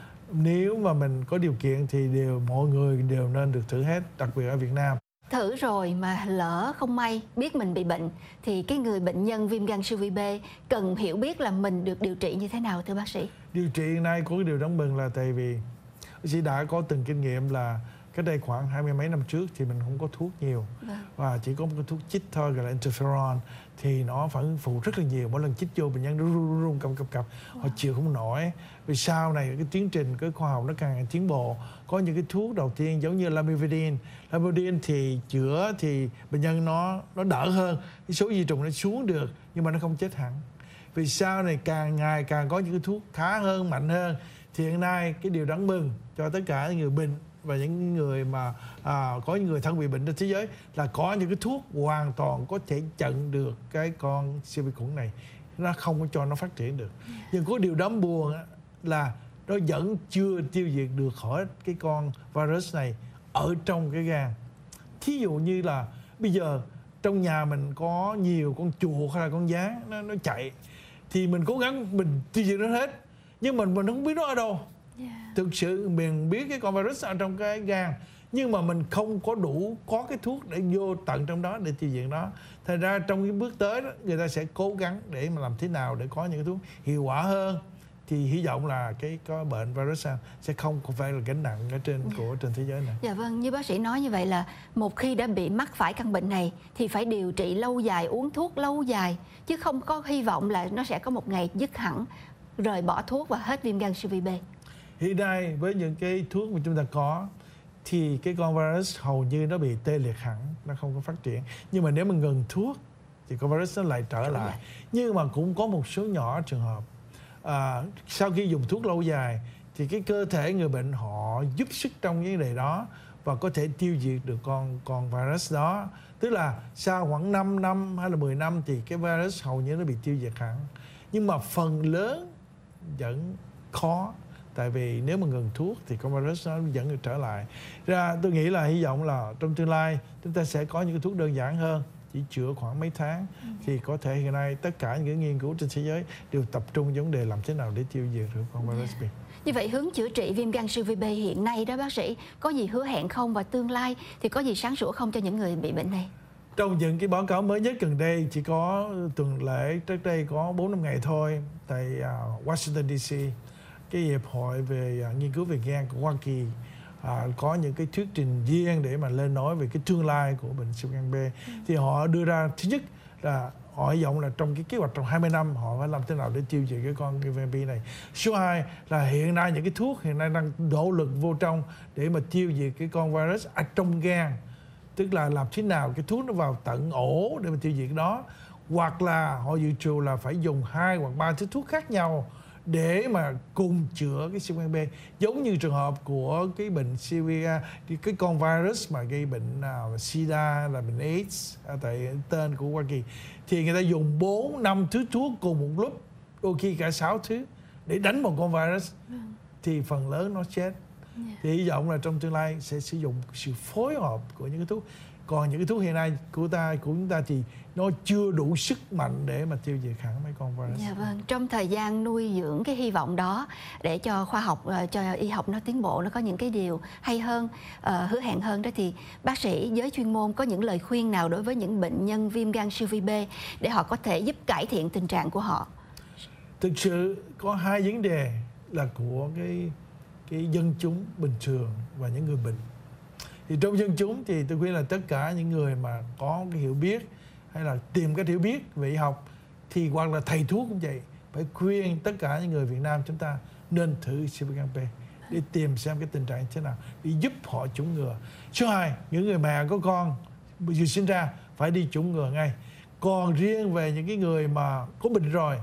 nếu mà mình có điều kiện thì đều mọi người đều nên được thử hết, đặc biệt ở Việt Nam. Thử rồi mà lỡ không may biết mình bị bệnh thì cái người bệnh nhân viêm gan siêu vi B cần hiểu biết là mình được điều trị như thế nào thưa bác sĩ? Điều trị hiện nay có cái điều đáng mừng là tại vì bác sĩ đã có từng kinh nghiệm là cách đây khoảng hai mươi mấy năm trước thì mình không có thuốc nhiều. Vâng. Và chỉ có một cái thuốc chích thôi gọi là interferon, thì nó phản ứng phụ rất là nhiều. Mỗi lần chích vô bệnh nhân nó run run run cầm cập cập, họ chịu không nổi. Vì sau này cái tiến trình cái khoa học nó càng ngày tiến bộ, có những cái thuốc đầu tiên giống như lamivudine. Lamivudine thì chữa thì bệnh nhân nó nó đỡ hơn, cái số vi trùng nó xuống được, nhưng mà nó không chết hẳn. Vì sau này càng ngày càng có những cái thuốc khá hơn, mạnh hơn. Thì hiện nay cái điều đáng mừng cho tất cả những người bệnh và những người mà à, có những người thân bị bệnh trên thế giới là có những cái thuốc hoàn toàn có thể chặn được cái con siêu vi khuẩn này, nó không có cho nó phát triển được. Nhưng có điều đáng buồn là nó vẫn chưa tiêu diệt được khỏi cái con virus này ở trong cái gan. Thí dụ như là bây giờ trong nhà mình có nhiều con chuột hay là con gián nó, nó chạy, thì mình cố gắng mình tiêu diệt nó hết, nhưng mình mình không biết nó ở đâu. Yeah. Thực sự mình biết cái con virus ở trong cái gan, nhưng mà mình không có đủ có cái thuốc để vô tận trong đó để tiêu diệt nó. Thành ra trong cái bước tới đó, người ta sẽ cố gắng để mà làm thế nào để có những cái thuốc hiệu quả hơn. thì hy vọng là cái có bệnh virus sẽ không phải là gánh nặng ở trên Dạ. của trên thế giới này. Dạ vâng, như bác sĩ nói như vậy là một khi đã bị mắc phải căn bệnh này thì phải điều trị lâu dài, uống thuốc lâu dài, chứ không có hy vọng là nó sẽ có một ngày dứt hẳn, rời bỏ thuốc và hết viêm gan siêu vi B. Hiện nay với những cái thuốc mà chúng ta có thì cái con virus hầu như nó bị tê liệt hẳn, nó không có phát triển. Nhưng mà nếu mà ngừng thuốc thì con virus nó lại trở lại. Nhưng mà cũng có một số nhỏ trường hợp à, sau khi dùng thuốc lâu dài thì cái cơ thể người bệnh họ giúp sức trong vấn đề đó và có thể tiêu diệt được con con virus đó. Tức là sau khoảng năm năm hay là mười năm thì cái virus hầu như nó bị tiêu diệt hẳn. Nhưng mà phần lớn vẫn khó. Tại vì nếu mà ngừng thuốc thì con virus nó vẫn được trở lại. Ra tôi nghĩ là hy vọng là trong tương lai chúng ta sẽ có những cái thuốc đơn giản hơn, chỉ chữa khoảng mấy tháng. Ừ. Thì có thể hiện nay tất cả những cái nghiên cứu trên thế giới đều tập trung vấn đề làm thế nào để tiêu diệt được con virus B. Như vậy hướng chữa trị viêm gan siêu vi B hiện nay đó bác sĩ có gì hứa hẹn không, và tương lai thì có gì sáng sủa không cho những người bị bệnh này? Trong những cái báo cáo mới nhất gần đây, chỉ có tuần lễ trước đây có bốn năm ngày thôi, tại uh, Washington đê xê, cái hiệp hội về uh, nghiên cứu về gan của Hoa Kỳ uh, có những cái thuyết trình riêng để mà lên nói về cái tương lai của bệnh siêu gan B. Ừ. Thì họ đưa ra thứ nhất là họ hy vọng là trong cái kế hoạch trong hai mươi năm họ phải làm thế nào để tiêu diệt cái con viêm gan B này. Số hai là hiện nay những cái thuốc hiện nay đang nỗ lực vô trong để mà tiêu diệt cái con virus ở trong gan. Tức là làm thế nào cái thuốc nó vào tận ổ để mà tiêu diệt đó. Hoặc là họ dự trù là phải dùng hai hoặc ba thứ thuốc khác nhau để mà cùng chữa cái siêu gan B. Giống như trường hợp của cái bệnh siêu gan, cái con virus mà gây bệnh nào SIDA là bệnh AIDS tại tên của Hoa Kỳ, thì người ta dùng bốn năm thứ thuốc cùng một lúc, đôi khi cả sáu thứ để đánh một con virus, thì phần lớn nó chết. Thì hy vọng là trong tương lai sẽ sử dụng sự phối hợp của những cái thuốc. Còn những cái thuốc hiện nay của ta của chúng ta thì nó chưa đủ sức mạnh để mà tiêu diệt hẳn mấy con virus. Dạ vâng, trong thời gian nuôi dưỡng cái hy vọng đó để cho khoa học, cho y học nó tiến bộ, nó có những cái điều hay hơn, uh, hứa hẹn hơn đó, thì bác sĩ giới chuyên môn có những lời khuyên nào đối với những bệnh nhân viêm gan siêu vi B để họ có thể giúp cải thiện tình trạng của họ? Thực sự có hai vấn đề là của cái cái dân chúng bình thường và những người bệnh. Thì trong dân chúng thì tôi khuyên là tất cả những người mà có cái hiểu biết hay là tìm cách hiểu biết về y học, thì hoặc là thầy thuốc cũng vậy, phải khuyên tất cả những người Việt Nam chúng ta nên thử siêu vi gan B để tìm xem cái tình trạng thế nào, để giúp họ chủng ngừa. Số hai, những người mẹ có con vừa sinh ra phải đi chủng ngừa ngay. Còn riêng về những cái người mà có bệnh rồi,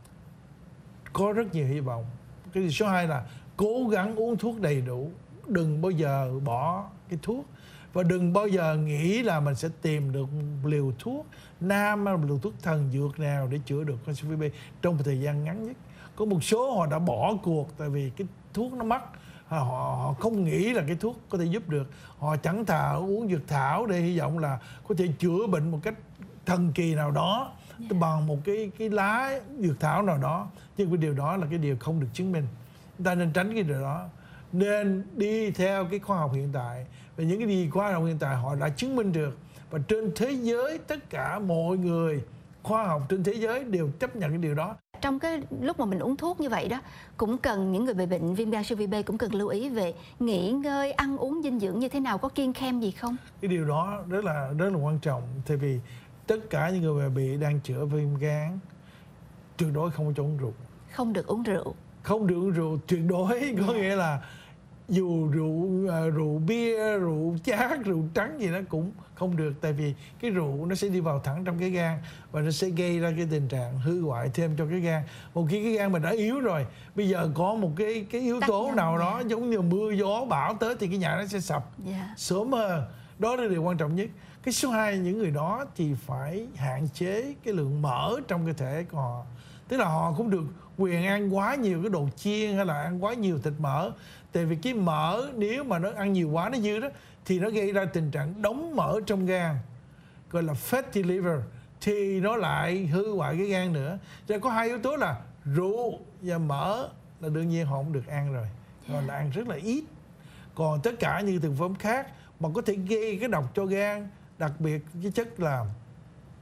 có rất nhiều hy vọng. Cái số hai là cố gắng uống thuốc đầy đủ, đừng bao giờ bỏ cái thuốc, và đừng bao giờ nghĩ là mình sẽ tìm được liều thuốc nam hay liều thuốc thần dược nào để chữa được con siêu vi B trong một thời gian ngắn nhất. Có một số họ đã bỏ cuộc tại vì cái thuốc nó mắc, họ, họ không nghĩ là cái thuốc có thể giúp được, họ chẳng thà uống dược thảo để hy vọng là có thể chữa bệnh một cách thần kỳ nào đó, yeah, bằng một cái cái lá dược thảo nào đó. Nhưng cái điều đó là cái điều không được chứng minh. Chúng ta nên tránh cái điều đó, nên đi theo cái khoa học hiện tại. Và những cái gì khoa học hiện tại họ đã chứng minh được, và trên thế giới tất cả mọi người khoa học trên thế giới đều chấp nhận cái điều đó. Trong cái lúc mà mình uống thuốc như vậy đó, cũng cần những người bị bệnh viêm gan siêu vi B cũng cần lưu ý về nghỉ ngơi, ăn uống, dinh dưỡng như thế nào, có kiêng khem gì không? Cái điều đó rất là rất là quan trọng, tại vì tất cả những người bị đang chữa viêm gan tuyệt đối không cho uống rượu. Không được uống rượu. Không được uống rượu tuyệt đối, có nghĩa là dù rượu rượu bia, rượu chát, rượu trắng gì đó cũng không được, tại vì cái rượu nó sẽ đi vào thẳng trong cái gan và nó sẽ gây ra cái tình trạng hư hoại thêm cho cái gan. Một khi cái gan mình đã yếu rồi, bây giờ có một cái cái yếu tố nào đó giống như mưa gió bão tới thì cái nhà nó sẽ sập yeah. sớm hơn. Đó là điều quan trọng nhất. Cái số hai, những người đó thì phải hạn chế cái lượng mỡ trong cơ thể của họ. Tức là họ không được quyền ăn quá nhiều cái đồ chiên hay là ăn quá nhiều thịt mỡ. Tại vì cái mỡ nếu mà nó ăn nhiều quá, nó dư đó, thì nó gây ra tình trạng đóng mỡ trong gan, gọi là fatty liver, thì nó lại hư hoại cái gan nữa. Rồi có hai yếu tố là rượu và mỡ là đương nhiên họ không được ăn rồi, rồi là ăn rất là ít. Còn tất cả những thực phẩm khác mà có thể gây cái độc cho gan, đặc biệt cái chất là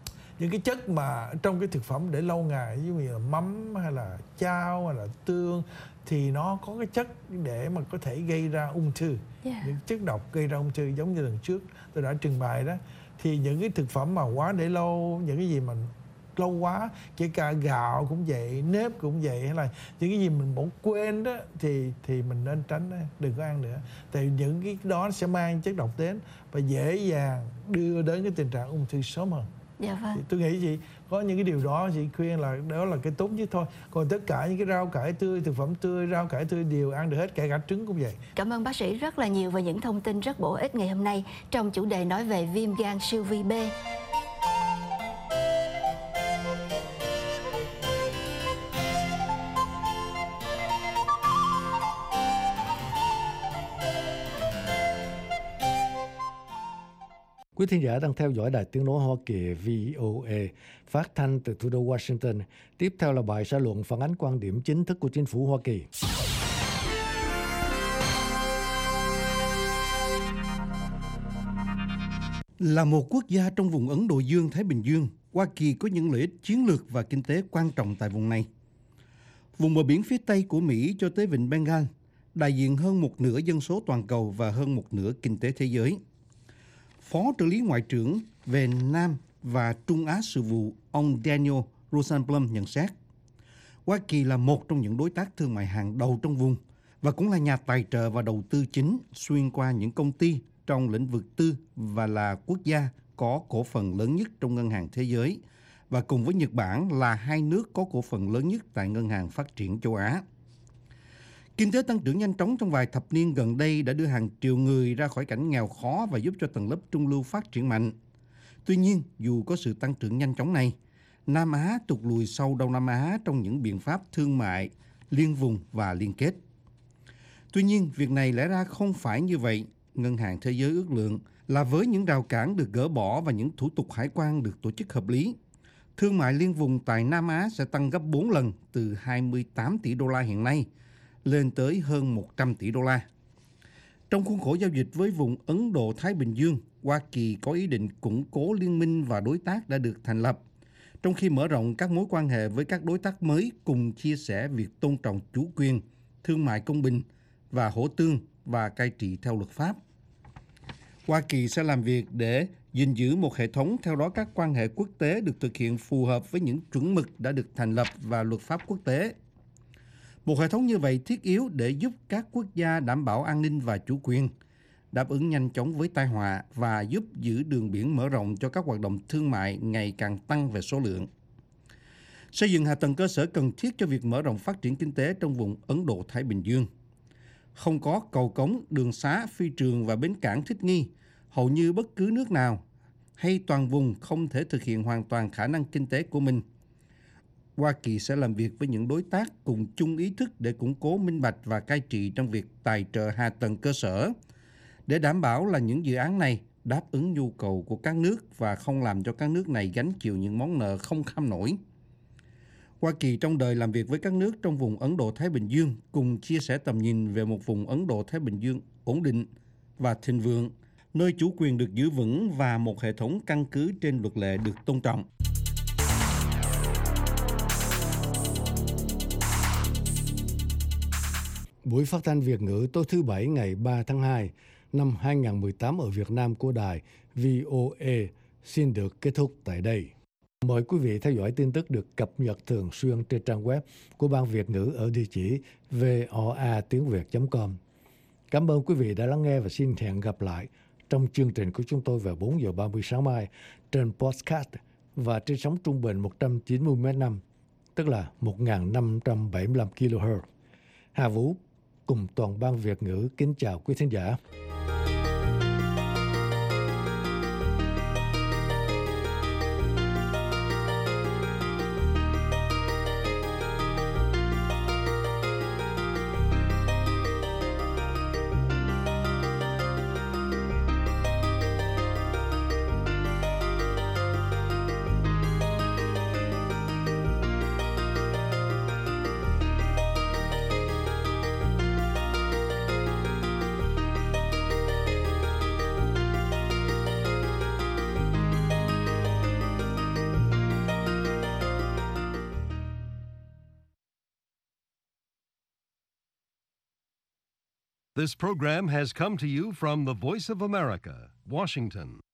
những cái chất mà trong cái thực phẩm để lâu ngày, ví dụ như là mắm hay là chao hay là tương, thì nó có cái chất để mà có thể gây ra ung thư. Yeah. Những chất độc gây ra ung thư, giống như lần trước tôi đã trình bày đó. Thì những cái thực phẩm mà quá để lâu, những cái gì mà lâu quá, kể cả gạo cũng vậy, nếp cũng vậy, hay là những cái gì mình bỏ quên đó, thì thì mình nên tránh đó, đừng có ăn nữa. Tại những cái đó sẽ mang chất độc đến và dễ dàng đưa đến cái tình trạng ung thư sớm hơn. Dạ vâng. Thì tôi nghĩ chị có những cái điều đó chị khuyên là đó là cái tốt nhất thôi. Còn tất cả những cái rau cải tươi, thực phẩm tươi, rau cải tươi đều ăn được hết, kể cả trứng cũng vậy. Cảm ơn bác sĩ rất là nhiều về những thông tin rất bổ ích ngày hôm nay trong chủ đề nói về viêm gan siêu vi B. Quý thính giả đang theo dõi Đài Tiếng nói Hoa Kỳ vê o a phát thanh từ thủ đô Washington. Tiếp theo là bài xã luận phản ánh quan điểm chính thức của chính phủ Hoa Kỳ. Là một quốc gia trong vùng Ấn Độ Dương-Thái Bình Dương, Hoa Kỳ có những lợi ích chiến lược và kinh tế quan trọng tại vùng này. Vùng bờ biển phía Tây của Mỹ cho tới vịnh Bengal, đại diện hơn một nửa dân số toàn cầu và hơn một nửa kinh tế thế giới. Phó trợ lý Ngoại trưởng về Nam và Trung Á sự vụ ông Daniel Rosenblum nhận xét, Hoa Kỳ là một trong những đối tác thương mại hàng đầu trong vùng và cũng là nhà tài trợ và đầu tư chính xuyên qua những công ty trong lĩnh vực tư và là quốc gia có cổ phần lớn nhất trong Ngân hàng Thế giới và cùng với Nhật Bản là hai nước có cổ phần lớn nhất tại Ngân hàng Phát triển châu Á. Kinh tế tăng trưởng nhanh chóng trong vài thập niên gần đây đã đưa hàng triệu người ra khỏi cảnh nghèo khó và giúp cho tầng lớp trung lưu phát triển mạnh. Tuy nhiên, dù có sự tăng trưởng nhanh chóng này, Nam Á tụt lùi sau Đông Nam Á trong những biện pháp thương mại, liên vùng và liên kết. Tuy nhiên, việc này lẽ ra không phải như vậy. Ngân hàng Thế giới ước lượng là với những rào cản được gỡ bỏ và những thủ tục hải quan được tổ chức hợp lý, thương mại liên vùng tại Nam Á sẽ tăng gấp bốn lần từ hai mươi tám tỷ đô la hiện nay lên tới hơn một trăm tỷ đô la. Trong khuôn khổ giao dịch với vùng Ấn Độ-Thái Bình Dương, Hoa Kỳ có ý định củng cố liên minh và đối tác đã được thành lập, trong khi mở rộng các mối quan hệ với các đối tác mới cùng chia sẻ việc tôn trọng chủ quyền, thương mại công bình và hỗ tương và cai trị theo luật pháp. Hoa Kỳ sẽ làm việc để gìn giữ một hệ thống theo đó các quan hệ quốc tế được thực hiện phù hợp với những chuẩn mực đã được thành lập và luật pháp quốc tế. Một hệ thống như vậy thiết yếu để giúp các quốc gia đảm bảo an ninh và chủ quyền, đáp ứng nhanh chóng với tai họa và giúp giữ đường biển mở rộng cho các hoạt động thương mại ngày càng tăng về số lượng. Xây dựng hạ tầng cơ sở cần thiết cho việc mở rộng phát triển kinh tế trong vùng Ấn Độ-Thái Bình Dương. Không có cầu cống, đường xá, phi trường và bến cảng thích nghi, hầu như bất cứ nước nào hay toàn vùng không thể thực hiện hoàn toàn khả năng kinh tế của mình. Hoa Kỳ sẽ làm việc với những đối tác cùng chung ý thức để củng cố minh bạch và cai trị trong việc tài trợ hạ tầng cơ sở, để đảm bảo là những dự án này đáp ứng nhu cầu của các nước và không làm cho các nước này gánh chịu những món nợ không kham nổi. Hoa Kỳ trong đời làm việc với các nước trong vùng Ấn Độ-Thái Bình Dương cùng chia sẻ tầm nhìn về một vùng Ấn Độ-Thái Bình Dương ổn định và thịnh vượng, nơi chủ quyền được giữ vững và một hệ thống căn cứ trên luật lệ được tôn trọng. Buổi phát thanh Việt ngữ tối thứ Bảy ngày ba tháng hai năm hai nghìn không trăm mười tám ở Việt Nam của đài vê o a xin được kết thúc tại đây. Mời quý vị theo dõi tin tức được cập nhật thường xuyên trên trang web của Ban Việt ngữ ở địa chỉ voa tiếng việt chấm com. Cảm ơn quý vị đã lắng nghe và xin hẹn gặp lại trong chương trình của chúng tôi vào bốn giờ ba mươi sáng mai trên podcast và trên sóng trung bình một trăm chín mươi mét năm, tức là một nghìn năm trăm bảy mươi lăm ki lô héc. Hà Vũ cùng toàn ban Việt ngữ kính chào quý thính giả. This program has come to you from the Voice of America, Washington.